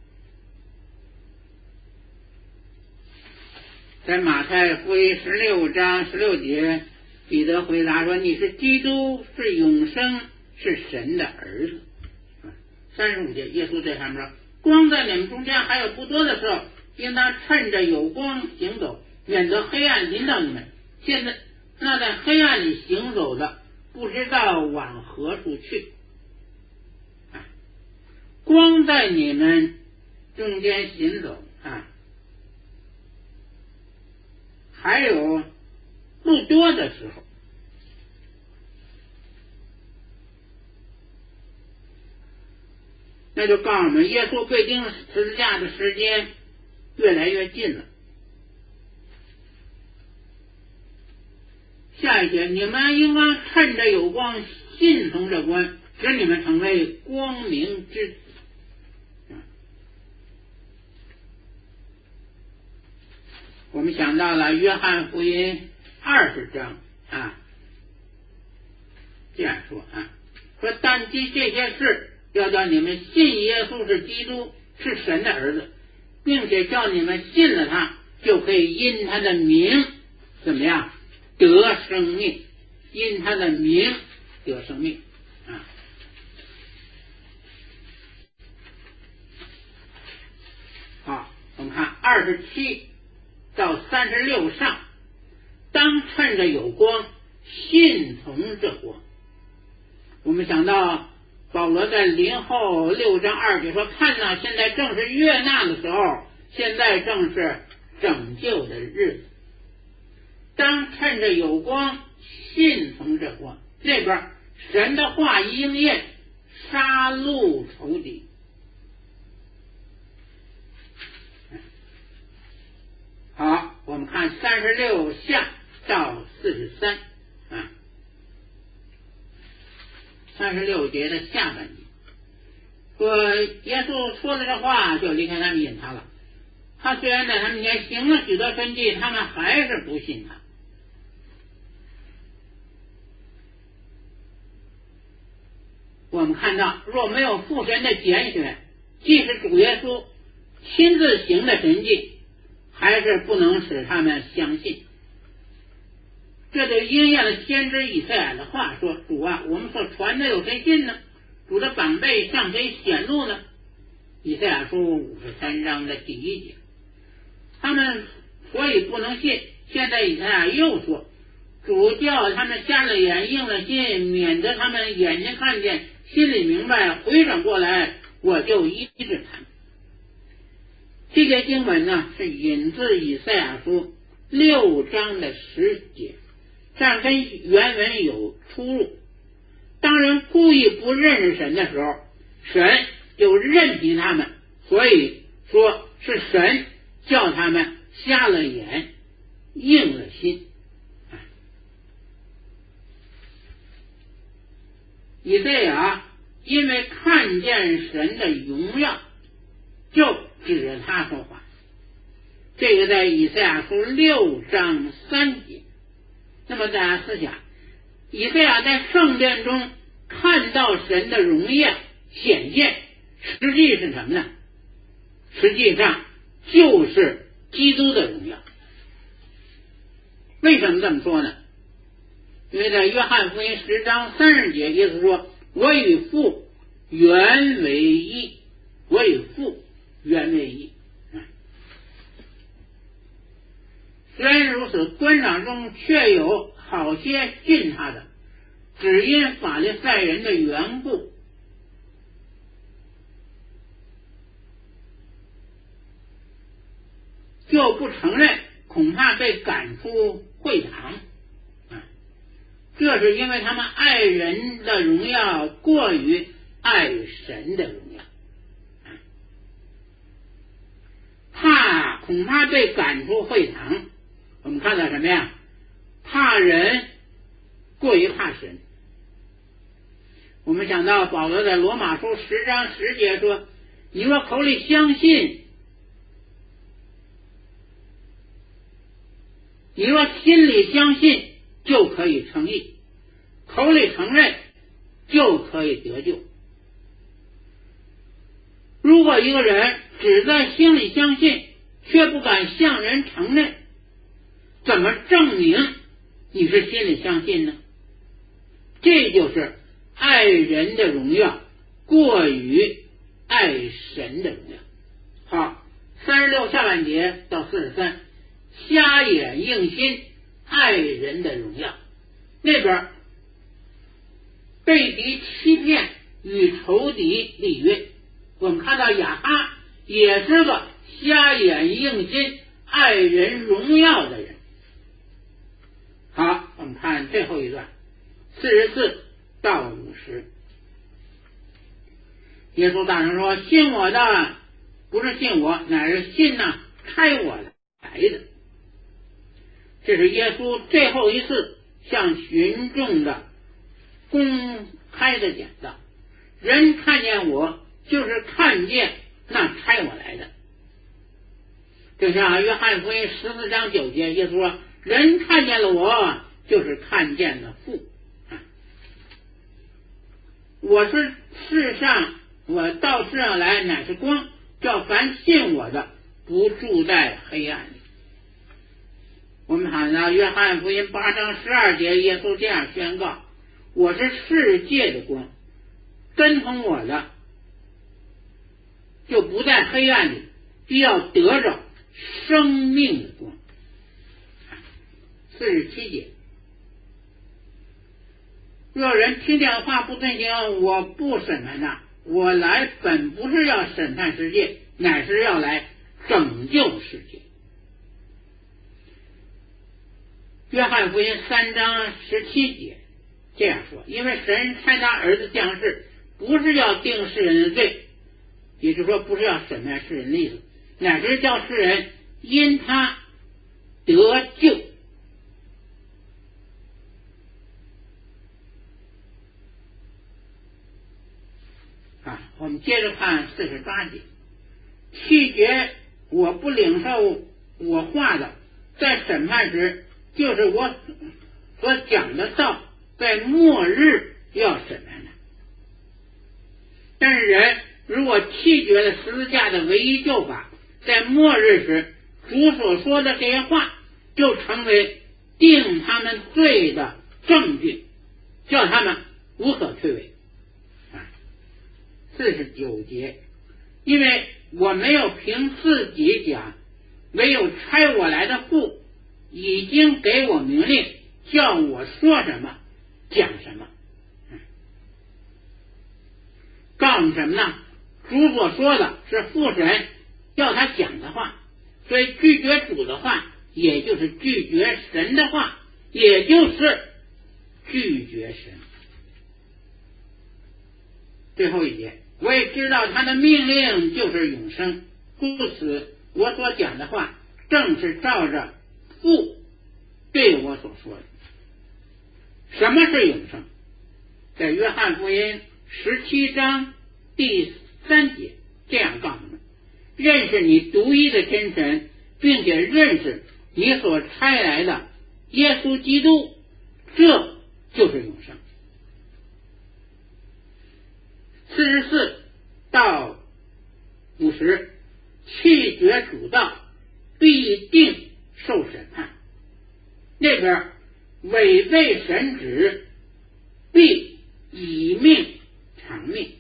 在马太福音16章16节，彼得回答说，你是基督，是永生，是神的儿子。35节，耶稣在上面说，光在你们中间还有不多的时候，应当趁着有光行走，免得黑暗临到你们。现在那在黑暗里行走的，不知道往何处去。光在你们中间行走还有不多的时候，那就告诉我们耶稣被钉十字架的时间越来越近了。下一节，你们应当趁着有光，信从这光，使你们成为光明之子。我们想到了约翰福音20章这样说说但记这些事，要叫你们信耶稣是基督，是神的儿子，并且叫你们信了他，就可以因他的名怎么样得生命，因他的名得生命好，我们看27到36上，当趁着有光，信从这光。我们想到保罗在林后6章2节说，看哪，现在正是悦纳的时候，现在正是拯救的日子。当趁着有光，信从这光。这边神的话应验，杀戮仇敌。好，我们看36下到4336节的下半节，说耶稣说了这话就离开他们引他了。他虽然在他们前行了许多神迹，他们还是不信他。我们看到若没有父神的拣选，即使主耶稣亲自行的神迹，还是不能使他们相信。这就应验了先知以赛亚的话，说主啊，我们所传的有谁信呢？主的膀臂向谁显露呢？以赛亚书53章的第1节。他们所以不能信。现在以赛亚又说，主叫他们瞎了眼，硬了心，免得他们眼睛看见，心里明白，回转过来，我就医治他们。这节经文呢，是引自以赛亚书6章的10节，但跟原文有出入。当人故意不认识神的时候，神就任凭他们，所以说是神叫他们瞎了眼，硬了心。以赛亚因为看见神的荣耀，就指着他说话。这个在以赛亚书6章3节。那么大家思想，以赛亚在圣殿中看到神的荣耀显现，实际是什么呢？实际上就是基督的荣耀。为什么这么说呢？因为在约翰福音10章30节，耶稣说：“我与父原为一，我与父原为一。”虽然如此，官长中却有好些信他的，只因法利赛人的缘故，就不承认，恐怕被赶出会堂。这是因为他们爱人的荣耀过于爱神的荣耀，恐怕被赶出会堂。我们看到什么呀？怕人过于怕神。我们想到保罗在罗马书10章10节说：“你若口里相信，你若心里相信，就可以称义；口里承认，就可以得救。”如果一个人只在心里相信，却不敢向人承认，怎么证明你是心里相信呢？这就是爱人的荣耀过于爱神的荣耀。好，36下半节到43，瞎眼硬心，爱人的荣耀。那边被敌欺骗，与仇敌立约。我们看到亚哈也是个瞎眼硬心爱人荣耀的人。好，我们看最后一段44到50。耶稣大声说：“信我的不是信我，乃是信差我来的。”这是耶稣最后一次向群众的公开的讲道。人看见我，就是看见那差我来的。就像约翰福音14章9节，耶稣说：“人看见了我，就是看见了父。”我到世上来，乃是光，叫凡信我的，不住在黑暗里。我们看到约翰福音8章12节，耶稣这样宣告：“我是世界的光，跟从我的，就不在黑暗里，必要得着生命的光。”47节，若人听见话不遵行，我不审判他。我来本不是要审判世界，乃是要来拯救世界。约翰福音3章17节这样说：“因为神差他儿子降世，不是要定世人的罪，也就是说不是要审判世人的意思，乃是叫世人因他得救。”我们接着看48节，弃绝我不领受我话的，在审判时，就是我所讲的道，在末日要审判他。但是人如果弃绝了十字架的唯一救法，在末日时，主所说的这些话就成为定他们罪的证据，叫他们无可推诿。49节，因为我没有凭自己讲，唯有差我来的父已经给我命令，叫我说什么讲什么。告诉你什么呢？主所说的是父神要他讲的话，所以拒绝主的话，也就是拒绝神的话，也就是拒绝神。最后一节，我也知道他的命令就是永生，故此我所讲的话正是照着父对我所说的。什么是永生？在约翰福音17章第3节这样告诉我们：认识你独一的真神，并且认识你所差来的耶稣基督，这就是永生。 44到50，弃绝主道，必定受审判。那边违背神旨，必以命偿命。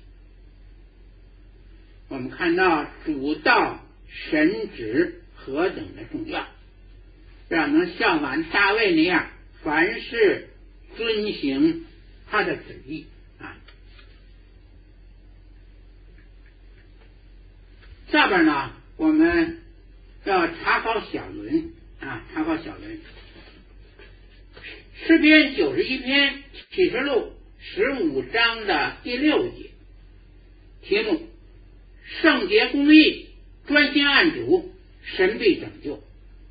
我们看到主道神旨何等的重要，让能效法大卫那样，凡事遵行他的旨意啊。下边呢，我们要查考小论啊，查考小论。诗篇91篇启示录15章的第6节，题目：圣洁公义，专心按主，神必拯救。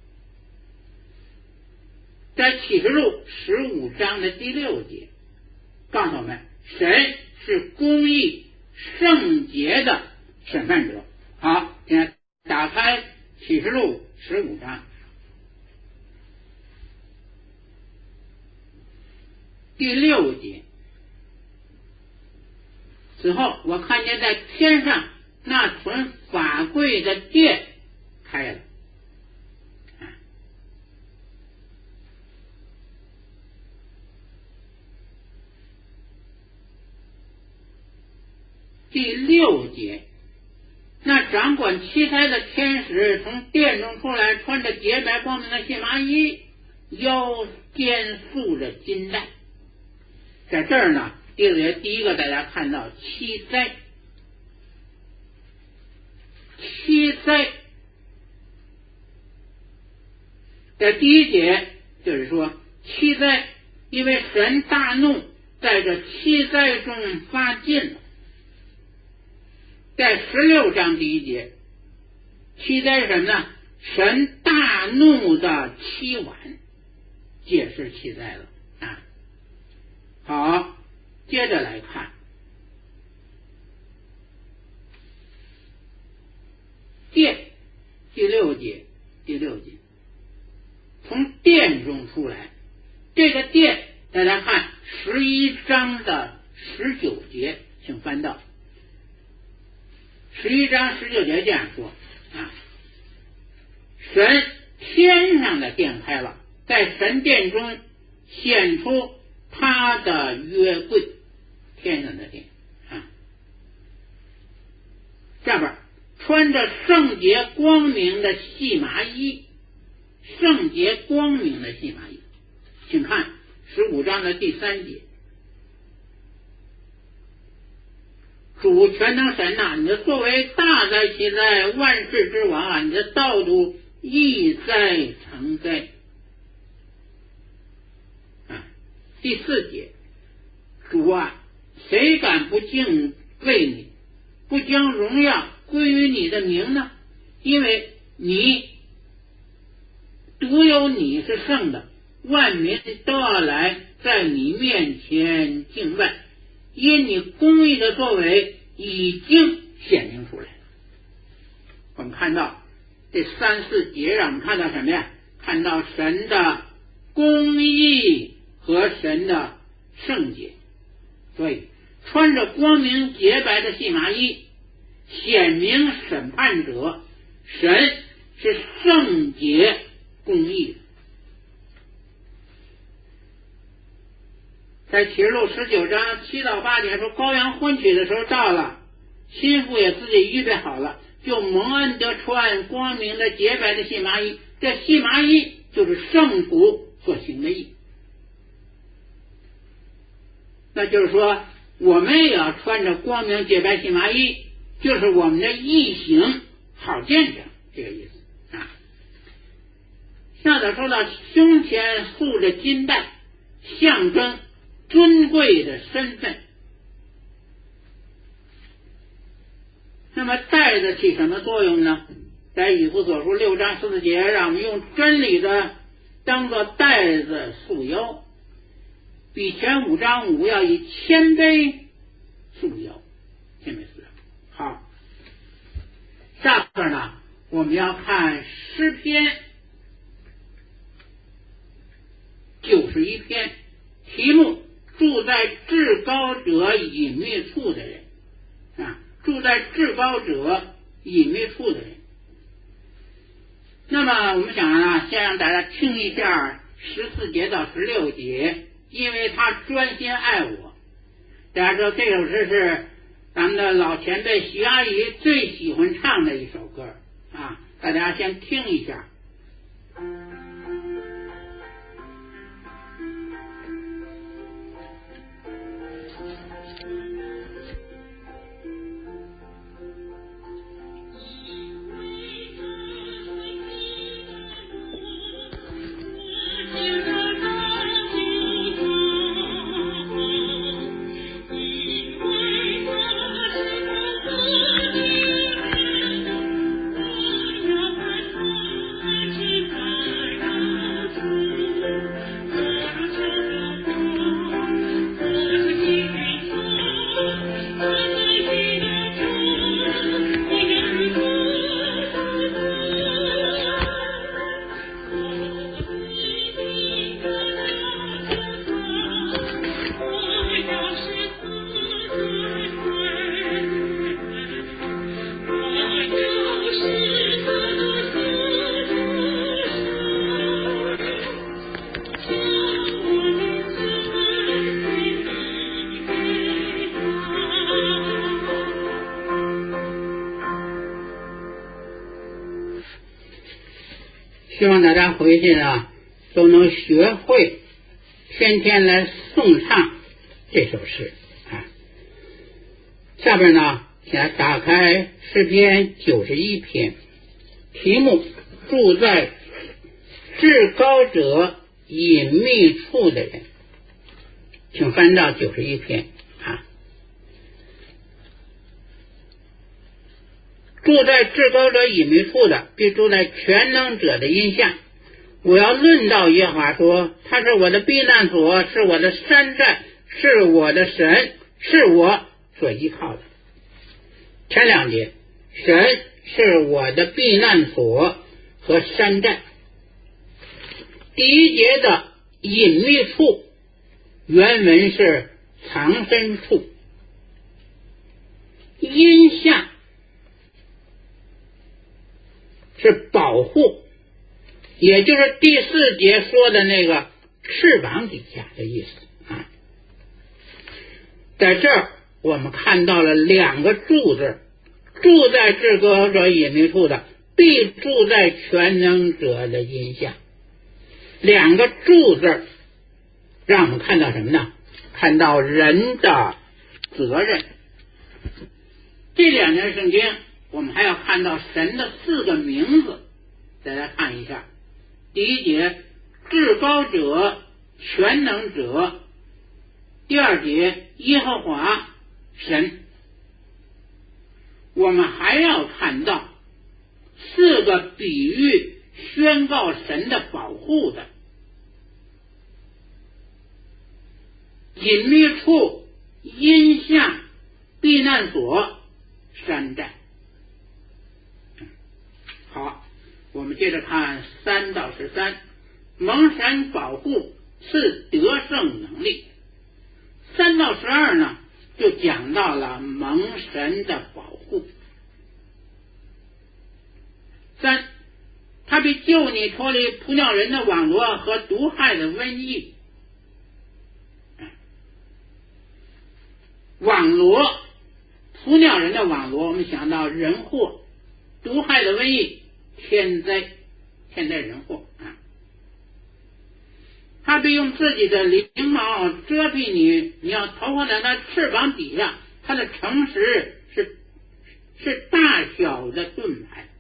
在启示录15章的第6节，告诉我们神是公义圣洁的审判者。好，现在打开启示录15章第6节。此后我看见在天上那存法柜的殿开了，第6节，那掌管七胎的天使从殿中出来，穿着洁白光明的细麻衣，腰间束着金带。在这儿呢，第6节第一个大家看到七灾，七灾在第1节就是说七灾，因为神大怒在这七灾中发尽了。在16章第1节，七灾是什么呢？神大怒的七晚，解释七灾了啊。好，接着来看殿，第6节，从殿中出来。这个殿大家看11章的19节，请翻到11章19节，这样说啊：神天上的殿开了，在神殿中显出他的约柜，天上的殿啊。下边穿着圣洁光明的细麻衣，圣洁光明的细麻衣，请看15章的第3节。主全能神呐，你的作为大哉奇哉，万世之王啊，你的道路义哉诚哉啊。第4节，主啊，谁敢不敬畏你，不将荣耀归于你的名呢？因为你独有你是圣的，万民都要来在你面前敬拜，因你公义的作为已经显明出来了。我们看到这3、4节，让我们看到什么呀？看到神的公义和神的圣洁。所以穿着光明洁白的细麻衣，显明审判者，神是圣洁公义的。在启示录19章7到8节说，羔羊婚娶的时候到了，新妇也自己预备好了，就蒙恩得穿光明的洁白的细麻衣。这细麻衣就是圣徒所行的义。那就是说，我们也要穿着光明洁白细麻衣，就是我们的义行好见证，这个意思啊。下头说到胸前束着金带，象征尊贵的身份。那么带子起什么作用呢？在以弗所书6章14节，让我们用真理的当作带子束腰，比前5章5要以谦卑束腰，谦卑束腰。好，下边呢，我们要看诗篇91篇，题目住在至高者隐秘处的人。 住在至高者隐秘处的人。那么我们想啊，先让大家听一下14节到16节，因为他专心爱我。大家知道这首诗是咱们的老前辈徐阿姨最喜欢唱的一首歌啊，大家先听一下。希望大家回去呢都能学会天天来诵唱这首诗啊。下边呢，请来打开诗篇91篇，题目住在至高者隐秘处的人，请翻到91篇啊。住在至高者隐秘处的，必住在全能者的荫下。我要论到耶和华说，他是我的避难所，是我的山寨，是我的神，是我所依靠的。前两节，神是我的避难所和山寨。第一节的隐秘处，原文是藏身处，荫下是保护，也就是第4节说的那个翅膀底下的意思啊。在这儿我们看到了2个住字，住在至高者隐秘处的，必住在全能者的荫下。2个住字让我们看到什么呢？看到人的责任。这2节圣经我们还要看到神的4个名字，大家看一下。第1节，至高者、全能者；第2节，耶和华神。我们还要看到4个比喻宣告神的保护的：隐秘处、荫下、避难所、山寨。好，我们接着看3到13，蒙神保护是得胜能力。3到12呢，就讲到了蒙神的保护。3，他必救你脱离扑鸟人的网罗和毒害的瘟疫。网罗，扑鸟人的网罗，我们想到人祸；毒害的瘟疫，天灾人祸啊。他必用自己的翎毛遮蔽你，你要投靠在他翅膀底下，他的诚实是大小的盾牌。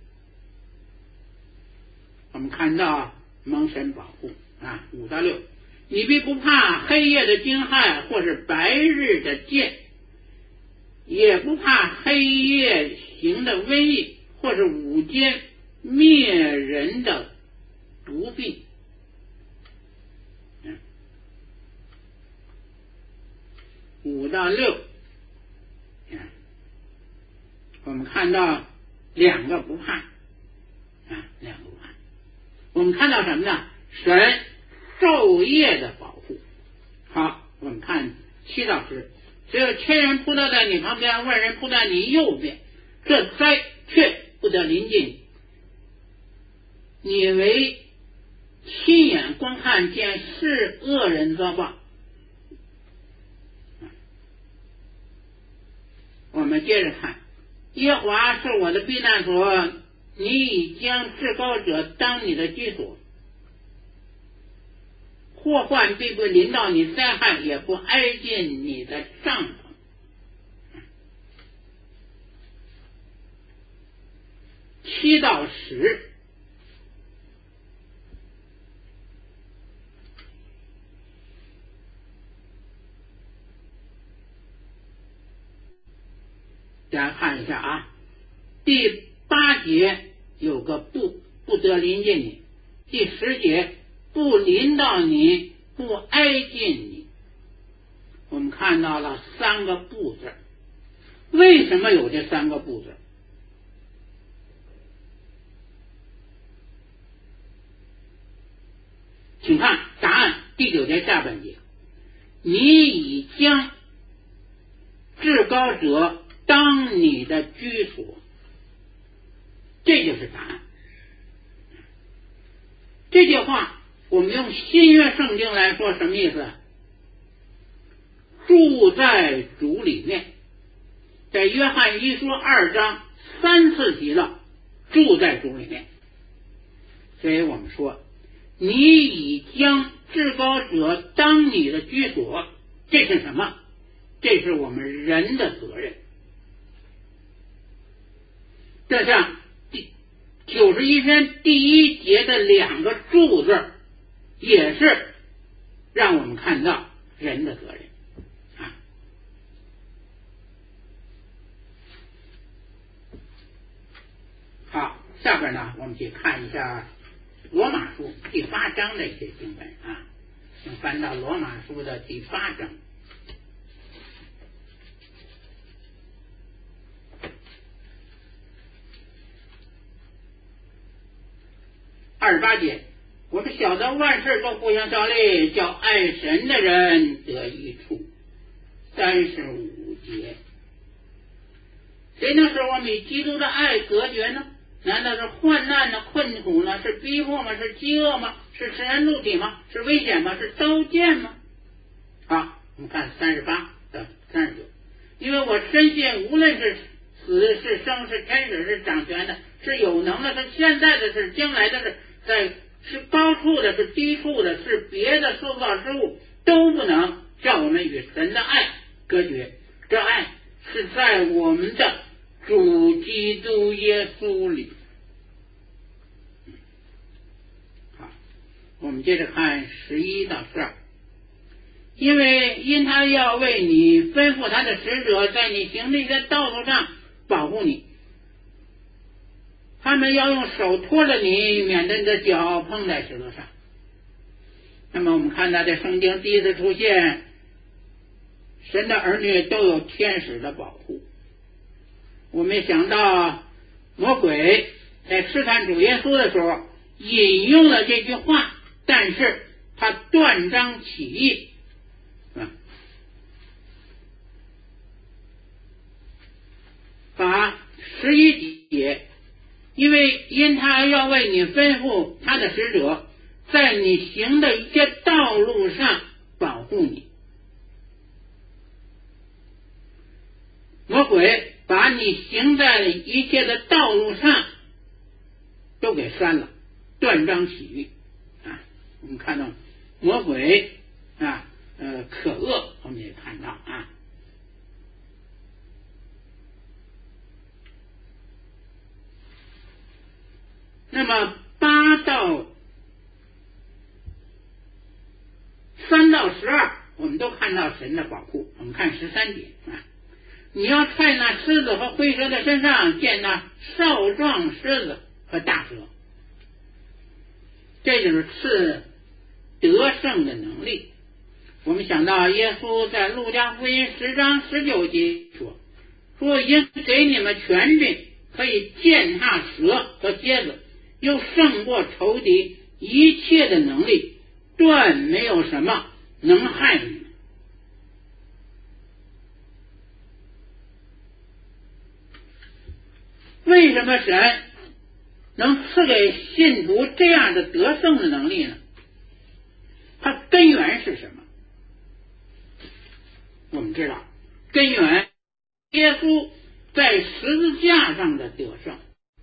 我们看到蒙神保护啊，5到6，你必不怕黑夜的惊骇，或是白日的箭，也不怕黑夜行的瘟疫，或是午间灭人的毒病。5到6，我们看到2个不怕啊，2个不怕。我们看到什么呢？神昼夜的保护。好，我们看7到10， 只有千人扑倒在你旁边，万人扑在你右边，这灾却不得临近你。你为亲眼观看见是恶人遭报。我们接着看，耶和华是我的避难所，你已将至高者当你的居所，祸患必不临到你，灾害也不挨近你的帐篷。7到10，大家看一下啊。第8节有个不得临近你，第10节不临到你，不挨近你。我们看到了3个不字。为什么有这3个不字？请看答案，第9节下半节，你已将至高者当你的居所，这就是答案。这句话我们用新约圣经来说什么意思？住在主里面。在约翰一书2章3次提到住在主里面。所以我们说你已将至高者当你的居所，这是什么？这是我们人的责任。这像91篇第1节的2个住字，也是让我们看到人的责任啊。好，下边呢，我们去看一下罗马书第8章的一些经文啊，请翻到罗马书的第8章。28节，我们晓得万事都互相效力，叫爱神的人得益处。35节，谁能使我们与基督的爱隔绝呢？难道是患难呢？困苦呢？是逼迫吗？是饥饿吗？是食人露体吗？是危险吗？是刀剑吗？好，我们看38到39，因为我深信无论是死是生是天使是掌权的是有能的是现在的是将来的是高处的是低处的是别的受造之物，都不能叫我们与神的爱隔绝。这爱是在我们的主基督耶稣里。好，我们接着看11到12，因他要为你吩咐他的使者，在你行的一些道路上保护你，他们要用手托着你，免得你的脚碰在石头上。那么我们看到这圣经第一次出现，神的儿女都有天使的保护。我们想到魔鬼在试探主耶稣的时候引用了这句话，但是他断章取义，把11节，因他要为你吩咐他的使者，在你行的一切道路上保护你。魔鬼把你行在一切的道路上都给删了，断章取义啊！我们看到魔鬼啊，可恶，我们也看到啊。那么3到12，我们都看到神的保护。我们看13节啊，你要踹那狮子和灰蛇的身上，见那少壮狮子和大蛇，这就是赐得胜的能力。我们想到耶稣在路加福音10章19节说因给你们权柄，可以践踏蛇和蝎子，又胜过仇敌一切的能力，断没有什么能害你们。 为什么神能赐给信徒这样的得胜的能力呢？它根源是什么？我们知道，根源耶稣在十字架上的得胜。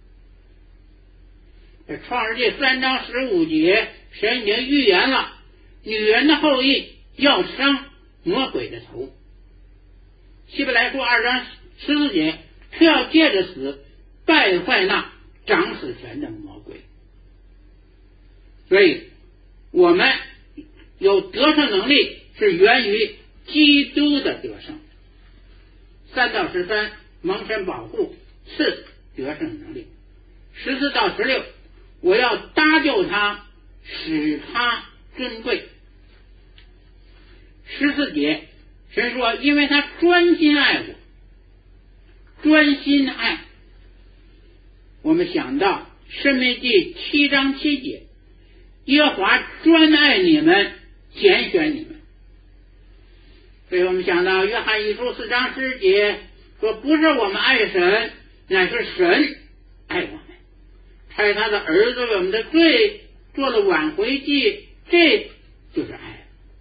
在创世纪3章15节，神已经预言了女人的后裔要伤魔鬼的头。希伯来书2章14节，却要借着死败坏那掌死权的魔鬼。所以我们有得胜能力是源于基督的得胜。3到13，蒙神保护，4得胜能力。14到16，我要搭救他，使他尊贵。14节，神说，因为他专心爱我，专心爱。我们想到申命记7章7节，耶和华专爱你们，拣选你们。所以我们想到约翰一书4章10节，说不是我们爱神，乃是神爱我们，差他的儿子为我们的罪做了挽回祭，这就是爱。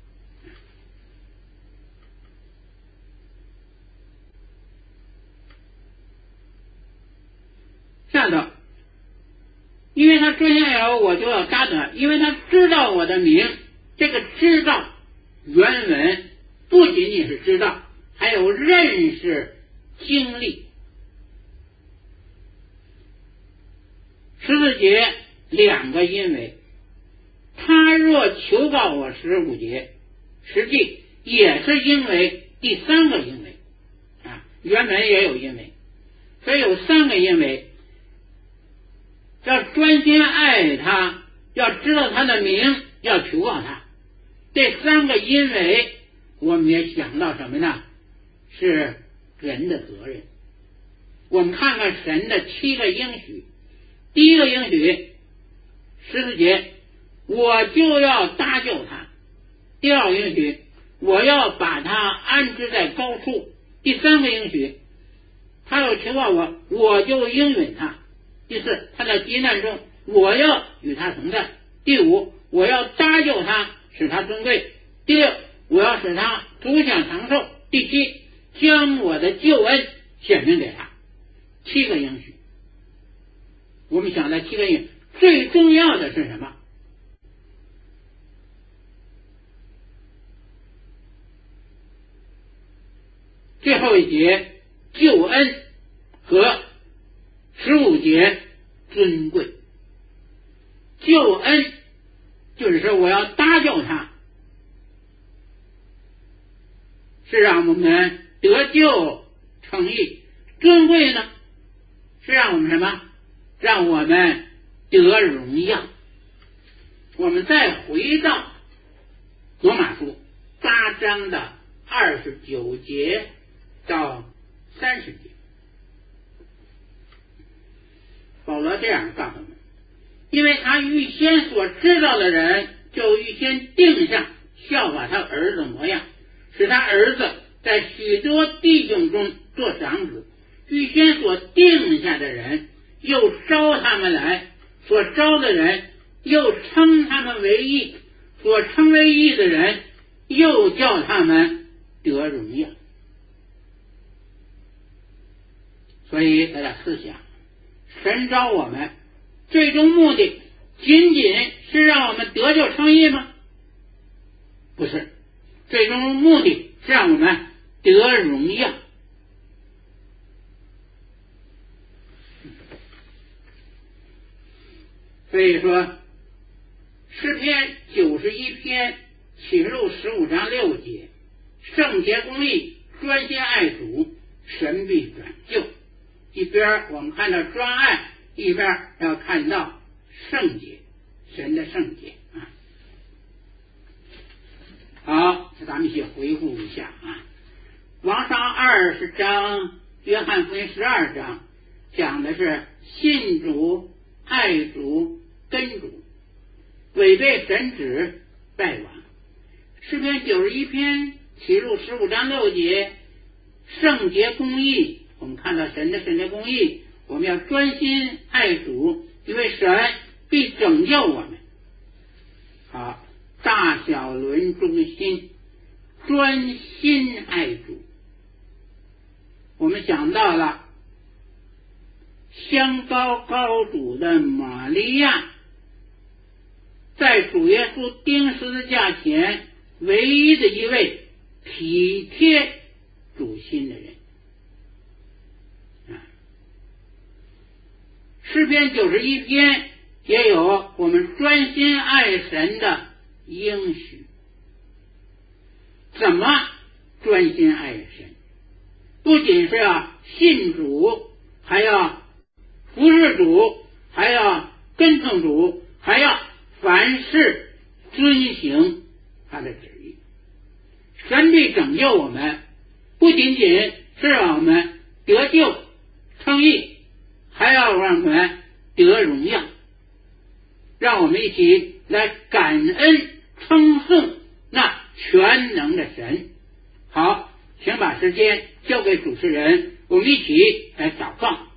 下头，因为他专心爱我，就要搭他，因为他知道我的名。这个知道原文不仅仅是知道，还有认识、经历。14节2个因为，他若求告我15节，实际也是因为第3个因为原文也有因为，所以有3个因为。要专心爱他，要知道他的名，要求告他。这3个因为，我们也想到什么呢？是人的责任。我们看看神的7个应许。第一个应许14节，我就要搭救他。第二个应许，我要把他安置在高处。第3个应许，他要求告我，我就应允他。第4，他在急难中，我要与他同在。第5，我要搭救他，使他尊贵。第6，我要使他独享长寿。第7，将我的救恩显明给他。7个应许。我们想到7个应许，最重要的是什么？最后一节救恩和15节尊贵。救恩就是说我要搭救他，是让我们得救称义。尊贵呢，是让我们什么？让我们得荣耀。我们再回到罗马书8章的29节到30节，保罗这样告诉我们，因为他预先所知道的人，就预先定下效法他儿子模样，使他儿子在许多弟兄中做长子。预先所定下的人，又招他们来，所招的人又称他们为义，所称为义的人又叫他们得荣耀。所以大家思想，神召我们最终目的仅仅是让我们得救称义吗？不是，最终目的是让我们得荣耀。所以说诗篇91篇启示录15章6节，圣洁公义，专心爱主，神必转救。一边我们看到专爱，一边要看到圣洁，神的圣洁啊。好，咱们一起回顾一下啊。往上20章，约翰福音12章讲的是信主、爱主、跟主，违背神旨败亡。诗篇91篇启示录15章6节，圣洁公义，我们看到神的圣洁公义， 我们要专心爱主，因为神必拯救我们。好，大小轮中心，专心爱主。我们讲到了香膏膏主的玛利亚，在主耶稣钉十字架前唯一的一位体贴主心的人。诗篇91篇也有我们专心爱神的应许。怎么专心爱神？不仅是要信主，还要服侍主，还要跟从主，还要凡事遵行他的旨意。神必拯救我们，不仅仅是让我们得救称义，还要让我们得荣耀。让我们一起来感恩称颂那全能的神。好，请把时间交给主持人，我们一起来祷告。